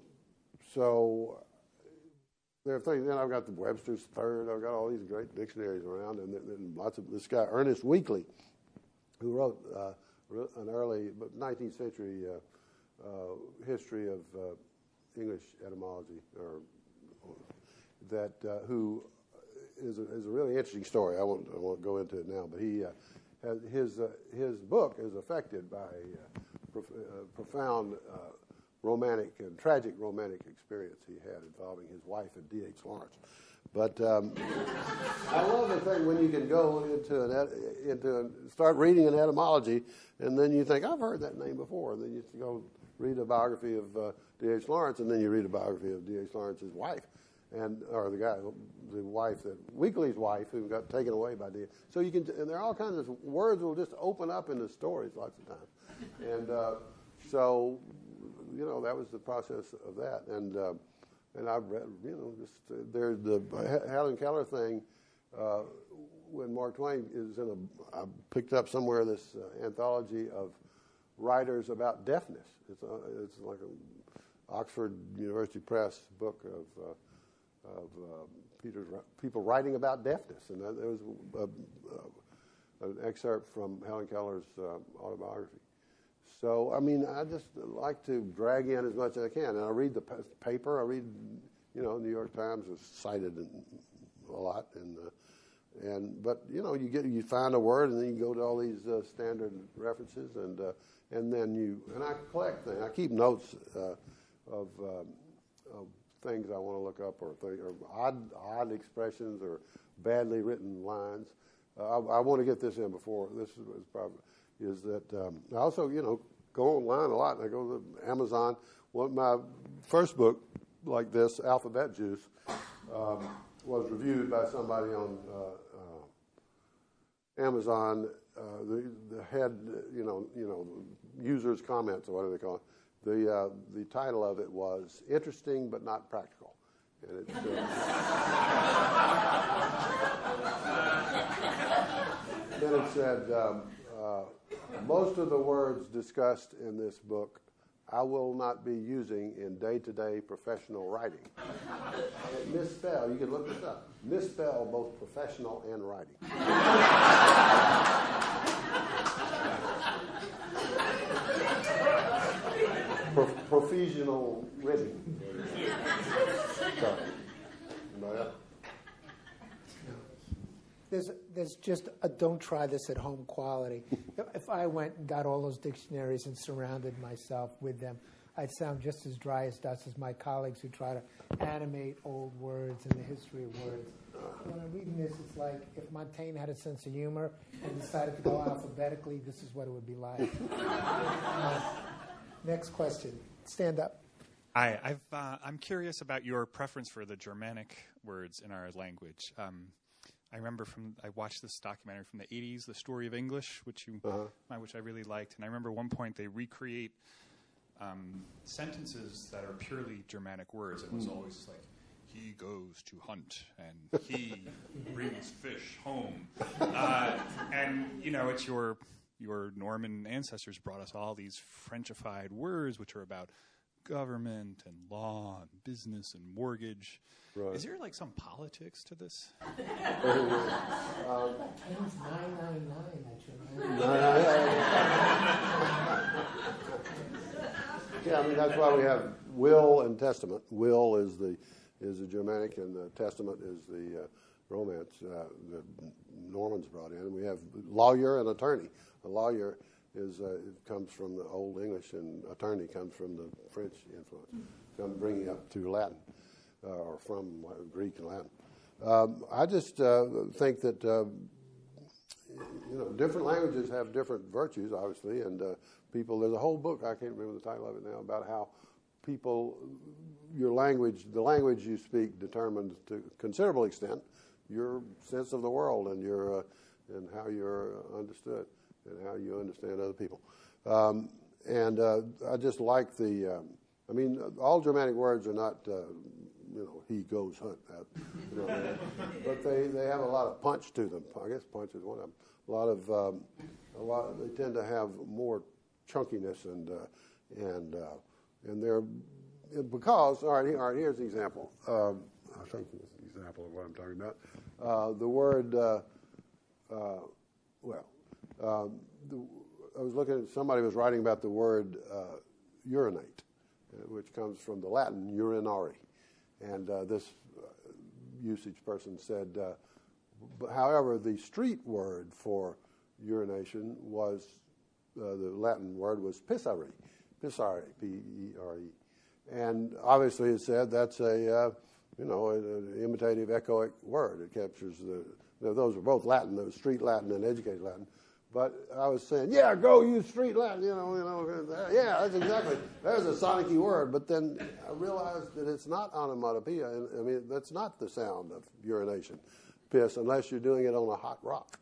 So there are things. Then I've got the Webster's Third. I've got all these great dictionaries around, and then, then lots of this guy Ernest Weekly, who wrote uh, an early nineteenth century uh, uh, history of uh, English etymology, or that uh, who is a, is a really interesting story. I won't I won't go into it now, but he uh, has, his uh, his book is affected by uh, prof, uh, profound. Uh, romantic and tragic romantic experience he had involving his wife and D H Lawrence. But um, I love the thing when you can go into an into an, start reading an etymology, and then you think, I've heard that name before, and then you go read a biography of uh, D H Lawrence, and then you read a biography of D H Lawrence's wife, and or the guy, the wife that Weekly's wife who got taken away by D H. So you can, and there are all kinds of words will just open up into stories lots of times, and uh, so. You know, that was the process of that, and uh, and I've read, you know, just uh, there's the Helen Keller thing. Uh, when Mark Twain is in a, I picked up somewhere this uh, anthology of writers about deafness. It's a, it's like a Oxford University Press book of uh, of uh, Peter's people writing about deafness, and there was a, a, an excerpt from Helen Keller's uh, autobiography. So, I mean, I just like to drag in as much as I can. And I read the paper. I read, you know, New York Times is cited a lot. And, uh, and but, you know, you get you find a word, and then you go to all these uh, standard references. And uh, and then you, and I collect things. I keep notes uh, of, um, of things I want to look up or, things, or odd, odd expressions or badly written lines. uh, I, I want to get this in before this is probably is that um, I also you know go online a lot. And I go to Amazon. One my first book like this, Alphabet Juice, um, was reviewed by somebody on uh, uh, Amazon. Uh, the the head you know you know users comments or whatever they call it. The uh, the title of it was Interesting but Not Practical, and it uh, then it said um, uh, most of the words discussed in this book I will not be using in day-to-day professional writing. And misspell, you can look this up. Misspell both professional and writing. Pro- professional writing. So, anybody else? There's, there's just a don't try this at home quality. If I went and got all those dictionaries and surrounded myself with them, I'd sound just as dry as dust as my colleagues who try to animate old words and the history of words. When I'm reading this, it's like if Montaigne had a sense of humor and decided to go alphabetically, this is what it would be like. uh, next question. Stand up. Hi, I've, uh, I'm curious about your preference for the Germanic words in our language. Um, I remember from I watched this documentary from the eighties, The Story of English, which you, uh-huh. uh, which I really liked, and I remember at one point they recreate um, sentences that are purely Germanic words. It was mm. always like, "He goes to hunt," and "He brings fish home," uh, and you know, it's your your Norman ancestors brought us all these Frenchified words, which are about government and law and business and mortgage. Right. Is there like some politics to this? um, nine nine nine. Yeah, I mean that's why we have will and testament. Will is the is the Germanic, and the testament is the uh, Romance uh, the Normans brought in. We have lawyer and attorney. A lawyer is uh, it comes from the Old English, and attorney comes from the French influence. Come bringing up to Latin. Uh, or from uh, Greek and Latin. Um, I just uh, think that uh, you know different languages have different virtues, obviously, and uh, people. There's a whole book, I can't remember the title of it now, about how people, your language, the language you speak, determines to a considerable extent your sense of the world and your uh, and how you're understood and how you understand other people. Um, and uh, I just like the. Um, I mean, all Germanic words are not. Uh, You know, he goes hunt. Uh, you know, but they, they have a lot of punch to them. I guess punch is one of them. A lot of um, a lot. They tend to have more chunkiness and uh, and uh, and they're because all right. Here, all right. Here's the example. Um, I think this is an example of what I'm talking about. Uh, the word. Uh, uh, well, um, the, I was looking at somebody was writing about the word uh, urinate, uh, which comes from the Latin urinare. And uh, this uh, usage person said, uh, b- however, the street word for urination was, uh, the Latin word was pissare, pissare, P E R E. And obviously it said that's a, uh, you know, an imitative echoic word. It captures the, you know, those are both Latin, those street Latin and educated Latin. But I was saying, yeah, go use street Latin, you know, you know, yeah, that's exactly, there's a sonic-y word. But then I realized that it's not onomatopoeia. And, I mean, that's not the sound of urination, piss, unless you're doing it on a hot rock.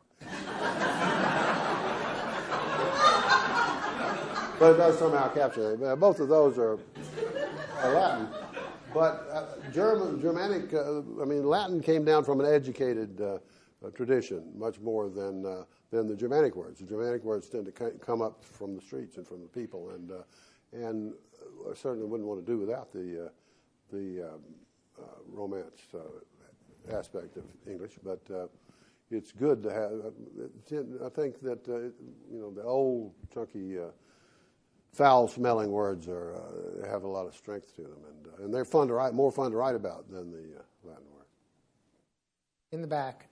But it does somehow capture it. Both of those are, are Latin. But uh, German, Germanic, uh, I mean, Latin came down from an educated uh, uh, tradition, much more than uh, than the Germanic words. The Germanic words tend to c- come up from the streets and from the people, and uh, and I certainly wouldn't want to do without the uh, the um, uh, Romance uh, aspect of English. But uh, it's good to have. I think that uh, you know the old chunky. Uh, Foul-smelling words are uh, have a lot of strength to them, and uh, and they're fun to write, more fun to write about than the uh, Latin word. In the back.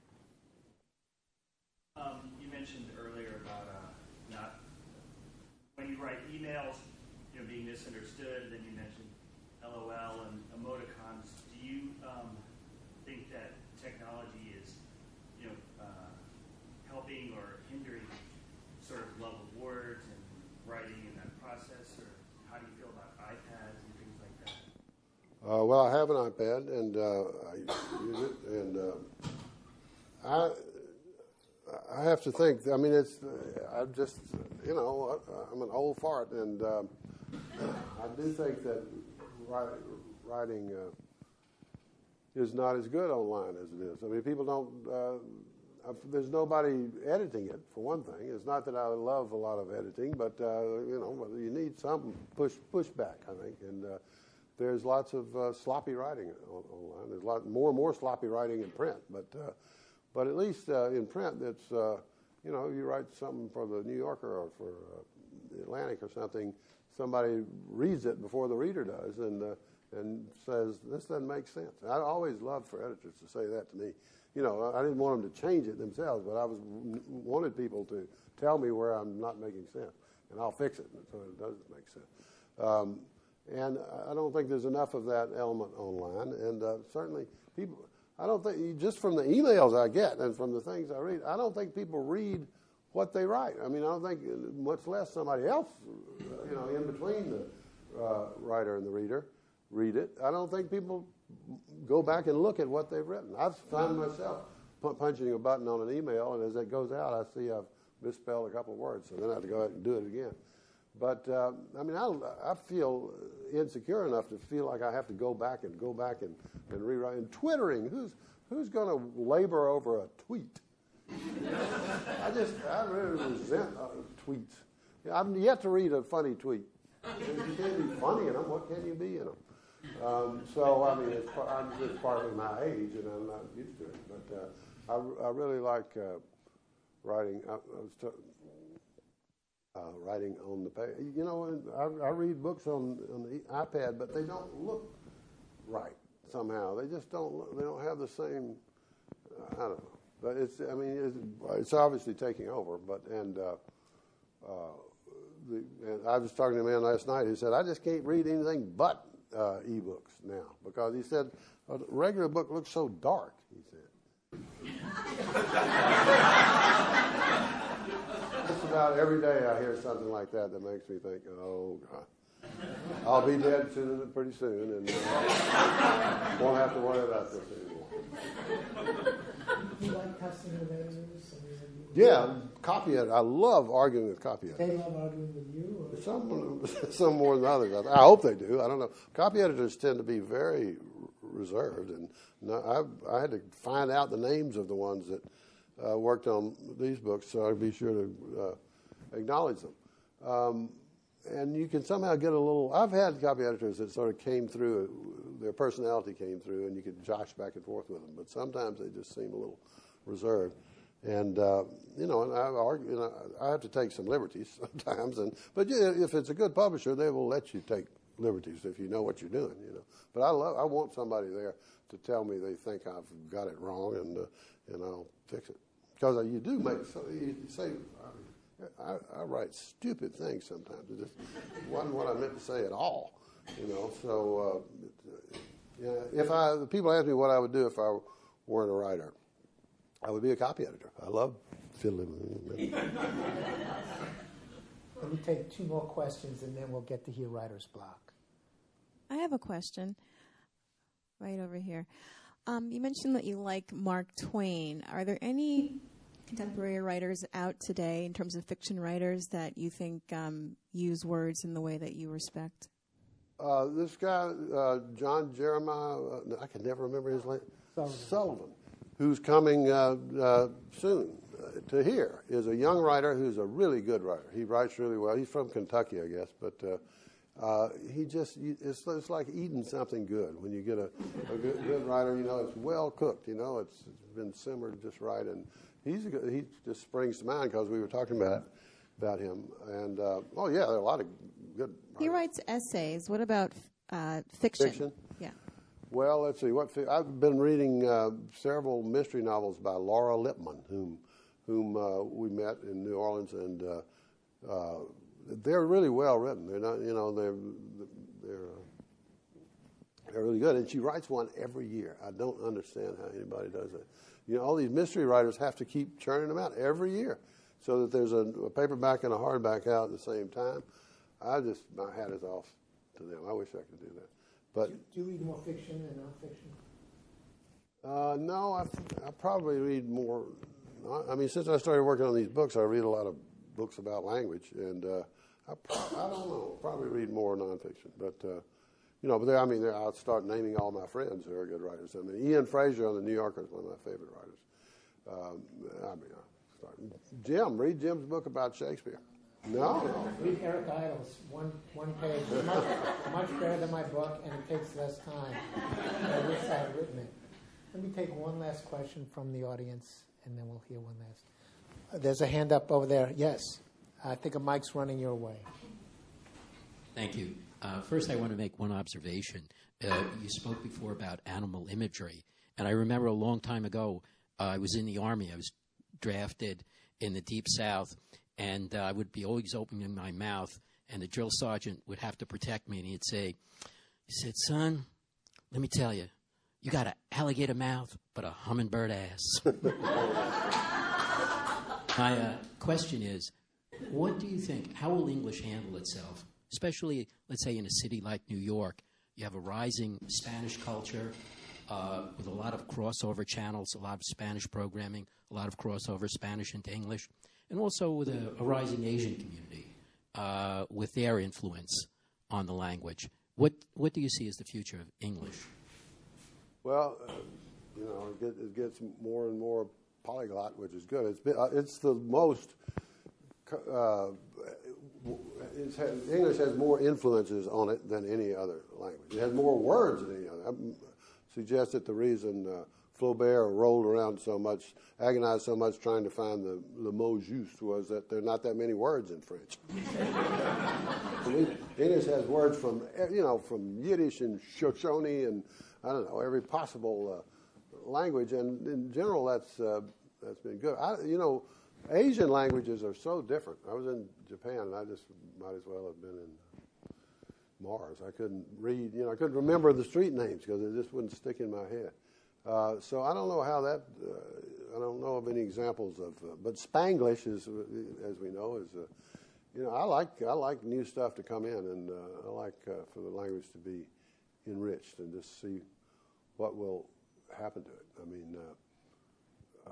Um, you mentioned earlier about uh, not when you write emails, you know, being misunderstood. And then you mentioned L O L and emoticons. Do you um, think that technology is, you know, uh, Uh, well, I have an iPad, and uh, I use it, and uh, I I have to think. I mean, it's uh, I'm just you know I'm an old fart, and uh, I do think that writing uh, is not as good online as it is. I mean, people don't. Uh, there's nobody editing it, for one thing. It's not that I love a lot of editing, but uh, you know, you need some push pushback, I think, and. Uh, There's lots of uh, sloppy writing on, online. There's a lot more and more sloppy writing in print, but uh, but at least uh, in print, it's uh, you know you write something for the New Yorker or for uh, the Atlantic or something, somebody reads it before the reader does and uh, and says this doesn't make sense. I always loved for editors to say that to me. You know, I didn't want them to change it themselves, but I was wanted people to tell me where I'm not making sense, and I'll fix it so it doesn't make sense. Um, And I don't think there's enough of that element online. And uh, certainly people, I don't think, just from the emails I get and from the things I read, I don't think people read what they write. I mean, I don't think, much less somebody else, you know, in between the uh, writer and the reader, read it. I don't think people go back and look at what they've written. I've found myself punching a button on an email, and as it goes out, I see I've misspelled a couple of words, so then I have to go ahead and do it again. But, uh, I mean, I, I feel insecure enough to feel like I have to go back and go back and, and rewrite. And twittering, who's who's going to labor over a tweet? I just, I really resent uh, tweets. I've yet to read a funny tweet. If you can't be funny in them, what can you be in them? Um, so, I mean, it's, I'm just partly my age, and I'm not used to it. But uh, I, I really like uh, writing. I, I was t- Uh, writing on the page. You know, I, I read books on, on the iPad, but they don't look right somehow. They just don't look, they don't have the same, uh, I don't know. But it's, I mean, it's, it's obviously taking over, but, and, uh, uh, the, and I was talking to a man last night who said, I just can't read anything but uh, e-books now, because he said, a regular book looks so dark, he said. Just about every day I hear something like that that makes me think, oh, God. I'll be dead soon, pretty soon, and uh, won't have to worry about this anymore. Do you like cussing with editors? I mean, Yeah, copy editor. I love arguing with copy editors. They love arguing with you? Or? Some, some more than others. I hope they do. I don't know. Copy editors tend to be very reserved, and I, I had to find out the names of the ones that Uh, worked on these books, so I'd be sure to uh, acknowledge them. Um, and you can somehow get a little. I've had copy editors that sort of came through, their personality came through, and you could josh back and forth with them. But sometimes they just seem a little reserved. And uh, you know, and I argue, you know, I have to take some liberties sometimes. And but yeah, if it's a good publisher, they will let you take liberties if you know what you're doing. You know. But I love. I want somebody there to tell me they think I've got it wrong, and uh, and I'll fix it. Because you do make, so you say, I, mean, I, I write stupid things sometimes. It just wasn't what I meant to say at all, you know. So, uh, yeah, if I, people ask me what I would do if I weren't a writer, I would be a copy editor. I love fiddling. Let me take two more questions, and then we'll get to hear writer's block. I have a question right over here. Um, you mentioned that you like Mark Twain. Are there any contemporary writers out today, in terms of fiction writers, that you think um, use words in the way that you respect? Uh, this guy, uh, John Jeremiah, uh, I can never remember his name, Sullivan, Sullivan who's coming uh, uh, soon uh, to here, is a young writer who's a really good writer. He writes really well. He's from Kentucky, I guess, but uh, Uh, he just, it's, it's like eating something good. When you get a, a good, good writer, you know, it's well cooked, you know, it's, it's been simmered just right. And he's a good, he just springs to mind because we were talking about, about him. And, uh, oh, yeah, there are a lot of good writers. He writes essays. What about uh, fiction? Fiction? Yeah. Well, let's see. What I've been reading uh, several mystery novels by Laura Lippman, whom, whom uh, we met in New Orleans, and uh, uh, they're really well written. They're not, you know, they're they're uh, they're really good. And she writes one every year. I don't understand how anybody does it. You know, all these mystery writers have to keep churning them out every year, so that there's a, a paperback and a hardback out at the same time. I just, my hat is off to them. I wish I could do that. But Do, do you read more fiction than nonfiction? uh, no, I, I probably read more. I mean, since I started working on these books, I read a lot of books about language, and uh, I, pro- I don't know, probably read more nonfiction. But uh, you know, but there, I mean, there, I'll start naming all my friends who are good writers. I mean, Ian Fraser on the New Yorker is one of my favorite writers. Um, I mean, I start. Jim, read Jim's book about Shakespeare. No, no. Read Eric Idle's one one page, much, much better than my book, and it takes less time. I wish I had written it. Let me take one last question from the audience, and then we'll hear one last. Uh, there's a hand up over there. Yes, I think a mic's running your way. Thank you. Uh, first, I want to make one observation. Uh, you spoke before about animal imagery, and I remember a long time ago, uh, I was in the Army. I was drafted in the Deep South, and uh, I would be always opening my mouth, and the drill sergeant would have to protect me, and he'd say, he said, son, let me tell you, you got an alligator mouth, but a hummingbird ass. My uh, question is, what do you think, how will English handle itself, especially, let's say, in a city like New York? You have a rising Spanish culture uh, with a lot of crossover channels, a lot of Spanish programming, a lot of crossover Spanish into English, and also with a, a rising Asian community uh, with their influence on the language. What what do you see as the future of English? Well, uh, you know, it, get, it gets more and more polyglot, which is good. It's been, uh, it's the most. Uh, it's has, English has more influences on it than any other language. It has more words than any other. I suggest that the reason uh, Flaubert rolled around so much, agonized so much trying to find the le mot juste was that there are not that many words in French. I mean, English has words from, you know, from Yiddish and Shoshone and, I don't know, every possible uh, language. And in general, that's uh, that's been good. I, you know, Asian languages are so different. I was in Japan, and I just might as well have been in Mars. I couldn't read, you know, I couldn't remember the street names because it just wouldn't stick in my head. Uh, so I don't know how that, uh, I don't know of any examples of, uh, but Spanglish is, uh, as we know, is, uh, you know, I like I like new stuff to come in, and uh, I like uh, for the language to be enriched and just see what will happen to it. I mean, uh, uh,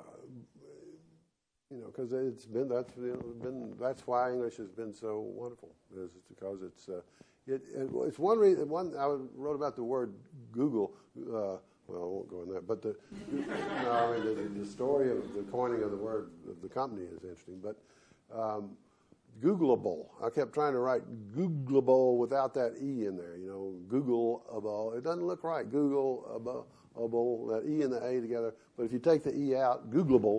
you know, because it's been that's you know, been that's why English has been so wonderful, is because it's uh, it, it it's one reason. One I wrote about the word Google. Uh, well, I won't go in that, but the you know, I mean, the, the story of the coining of the word of the company is interesting. But um, Googleable, I kept trying to write Googleable without that e in there. You know, Googleable. It doesn't look right. Googleable, that e and the a together. But if you take the e out, Googleable.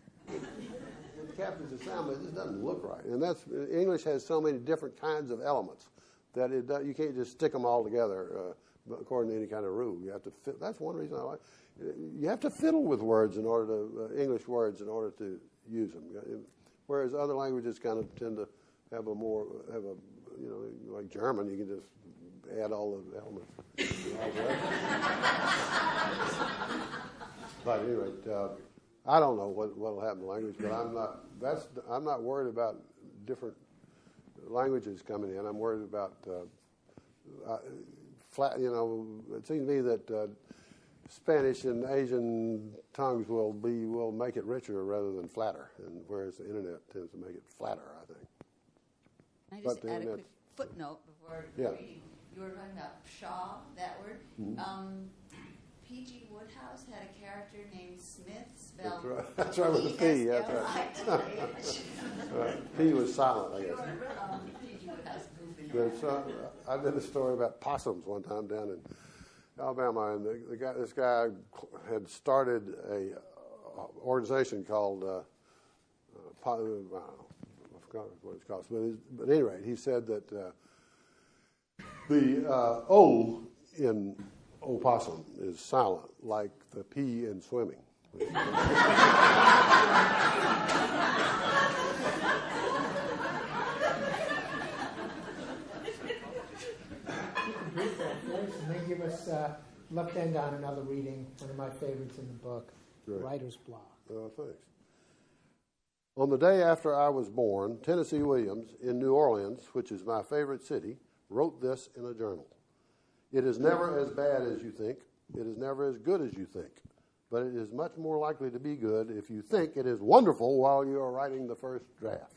It captures the sound, but it just doesn't look right. And that's English has so many different kinds of elements that it you can't just stick them all together uh, according to any kind of rule. You have to fit, that's one reason I like. You have to fiddle with words in order to uh, English words in order to use them. Whereas other languages kind of tend to have a more have a you know like German, you can just add all the elements. But anyway. Uh, I don't know what will happen to language, but I'm not. That's I'm not worried about different languages coming in. I'm worried about uh, uh, flat. You know, it seems to me that uh, Spanish and Asian tongues will be will make it richer rather than flatter, and whereas the internet tends to make it flatter, I think. Can I just But add a internet- quick footnote before Yeah. reading? You were talking about Shaw, that word. Mhm. Um, P G Woodhouse had a character named Smith, That's spelled right. That's right with the P. That's right. right. P was silent, I You guess. were um, P G Woodhouse goofing There's, around. uh, I did a story about possums one time down in Alabama, and the, the guy, this guy had started a uh, organization called, uh, uh, po- I don't know, I forgot what it's called, but, his, but at any rate, he said that uh, the uh, O in opossum is silent, like the P in swimming. Brief that first, and then give us uh, left end on another reading, one of my favorites in the book, Right. Writer's Block. Oh, thanks. On the day after I was born, Tennessee Williams in New Orleans, which is my favorite city, wrote this in a journal. It is never as bad as you think. It is never as good as you think. But it is much more likely to be good if you think it is wonderful while you are writing the first draft.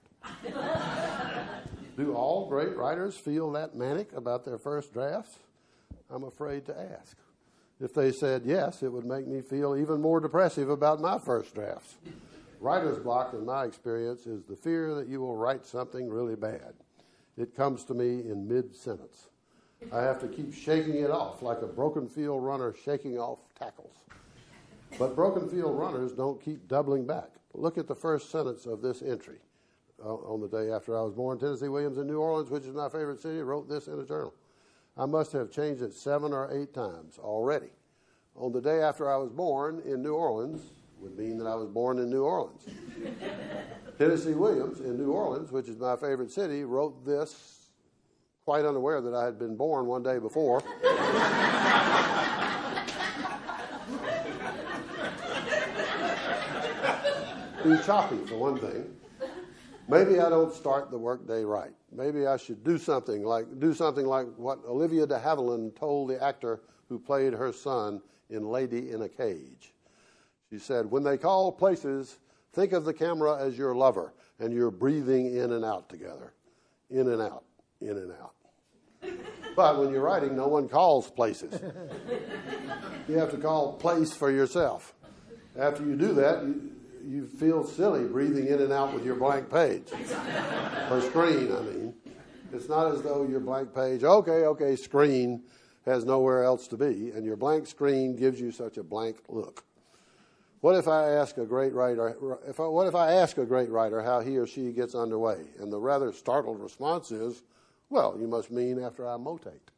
Do all great writers feel that manic about their first drafts? I'm afraid to ask. If they said yes, it would make me feel even more depressive about my first drafts. Writer's block, in my experience, is the fear that you will write something really bad. It comes to me in mid-sentence. I have to keep shaking it off like a broken field runner shaking off tackles. But broken field runners don't keep doubling back. Look at the first sentence of this entry. Uh, on the day after I was born, Tennessee Williams in New Orleans, which is my favorite city, wrote this in a journal. I must have changed it seven or eight times already. On the day after I was born in New Orleans would mean that I was born in New Orleans. Tennessee Williams in New Orleans, which is my favorite city, wrote this quite unaware that I had been born one day before. Be choppy, for one thing. Maybe I don't start the workday right. Maybe I should do something like do something like what Olivia de Havilland told the actor who played her son in Lady in a Cage. She said, when they call places, think of the camera as your lover, and you're breathing in and out together. In and out, in and out. But when you're writing, no one calls places. You have to call place for yourself. After you do that, you, you feel silly breathing in and out with your blank page. Or screen, I mean. It's not as though your blank page, okay, okay, screen, has nowhere else to be, and your blank screen gives you such a blank look. What if I ask a great writer, if I, what if I ask a great writer how he or she gets underway, and the rather startled response is, well, you must mean after I motate.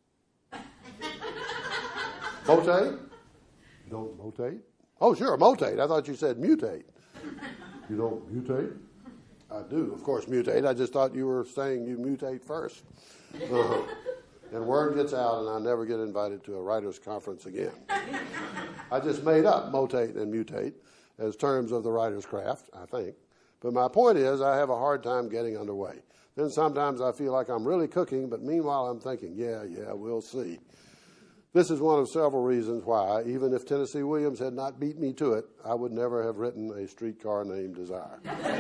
Motate? You don't motate? Oh, sure, motate. I thought you said mutate. You don't mutate? I do, of course, mutate. I just thought you were saying you mutate first. Uh-huh. And word gets out, and I never get invited to a writer's conference again. I just made up motate and mutate as terms of the writer's craft, I think. But my point is, I have a hard time getting underway. Then sometimes I feel like I'm really cooking, but meanwhile I'm thinking, yeah, yeah, we'll see. This is one of several reasons why, even if Tennessee Williams had not beat me to it, I would never have written A Streetcar Named Desire.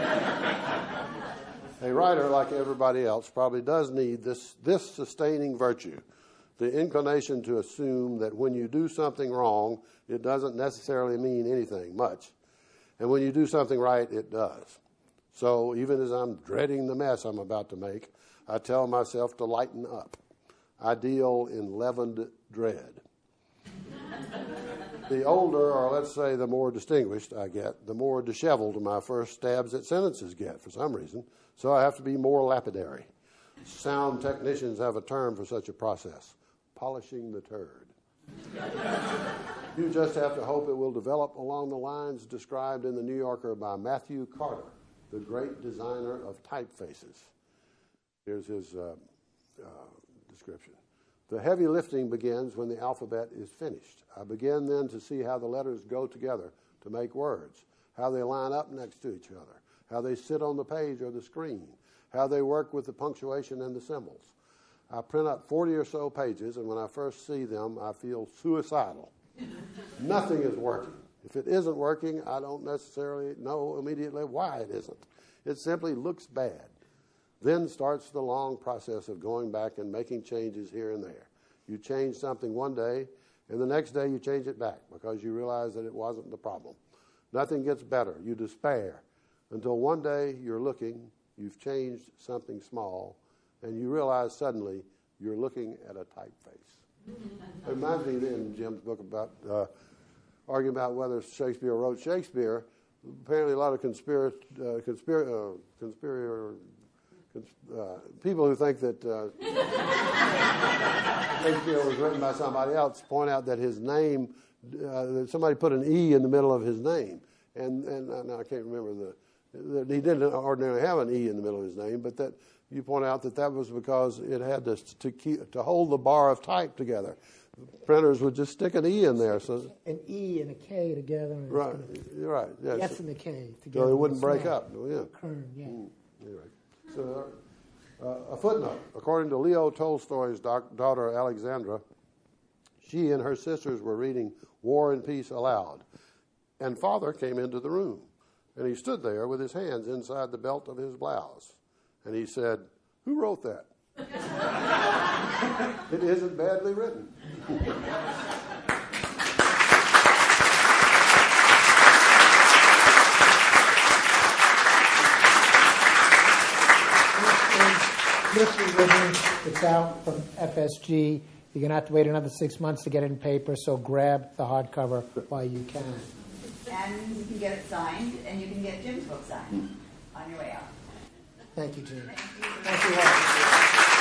A writer, like everybody else, probably does need this, this sustaining virtue, the inclination to assume that when you do something wrong, it doesn't necessarily mean anything much. And when you do something right, it does. So even as I'm dreading the mess I'm about to make, I tell myself to lighten up. I deal in leavened dread. The older, or let's say the more distinguished I get, the more disheveled my first stabs at sentences get for some reason. So I have to be more lapidary. Sound technicians have a term for such a process, polishing the turd. You just have to hope it will develop along the lines described in The New Yorker by Matthew Carter, the great designer of typefaces. Here's his uh, uh, description. The heavy lifting begins when the alphabet is finished. I begin then to see how the letters go together to make words, how they line up next to each other, how they sit on the page or the screen, how they work with the punctuation and the symbols. I print up forty or so pages, and when I first see them, I feel suicidal. Nothing is working. If it isn't working, I don't necessarily know immediately why it isn't. It simply looks bad. Then starts the long process of going back and making changes here and there. You change something one day, and the next day you change it back because you realize that it wasn't the problem. Nothing gets better. You despair until one day you're looking, you've changed something small, and you realize suddenly you're looking at a typeface. It reminds me in Jim's book about uh, arguing about whether Shakespeare wrote Shakespeare. Apparently a lot of conspiracy, uh, conspiracy, uh, conspiracy Uh, people who think that uh, Shakespeare was written by somebody else point out that his name, uh, that somebody put an E in the middle of his name. And, and uh, I can't remember the, that he didn't ordinarily have an E in the middle of his name, but that you point out that that was because it had to, to, keep, to hold the bar of type together. Printers would just stick an E in there. So an E and a K together. And right, you're right. Yeah, the S so, and the K together. So they wouldn't break up. Yeah. Kern, yeah. Mm, you're right. So, uh, a footnote. According to Leo Tolstoy's doc- daughter Alexandra, She and her sisters were reading War and Peace aloud. And Father came into the room, and he stood there with his hands inside the belt of his blouse. And he said, "Who wrote that?" It isn't badly written. Mystery Ribbon, it's out from F S G. You're going to have to wait another six months to get it in paper, so grab the hardcover while you can. And you can get it signed, and you can get Jim's book signed on your way out. Thank you, Gene. Thank you. Thank you all.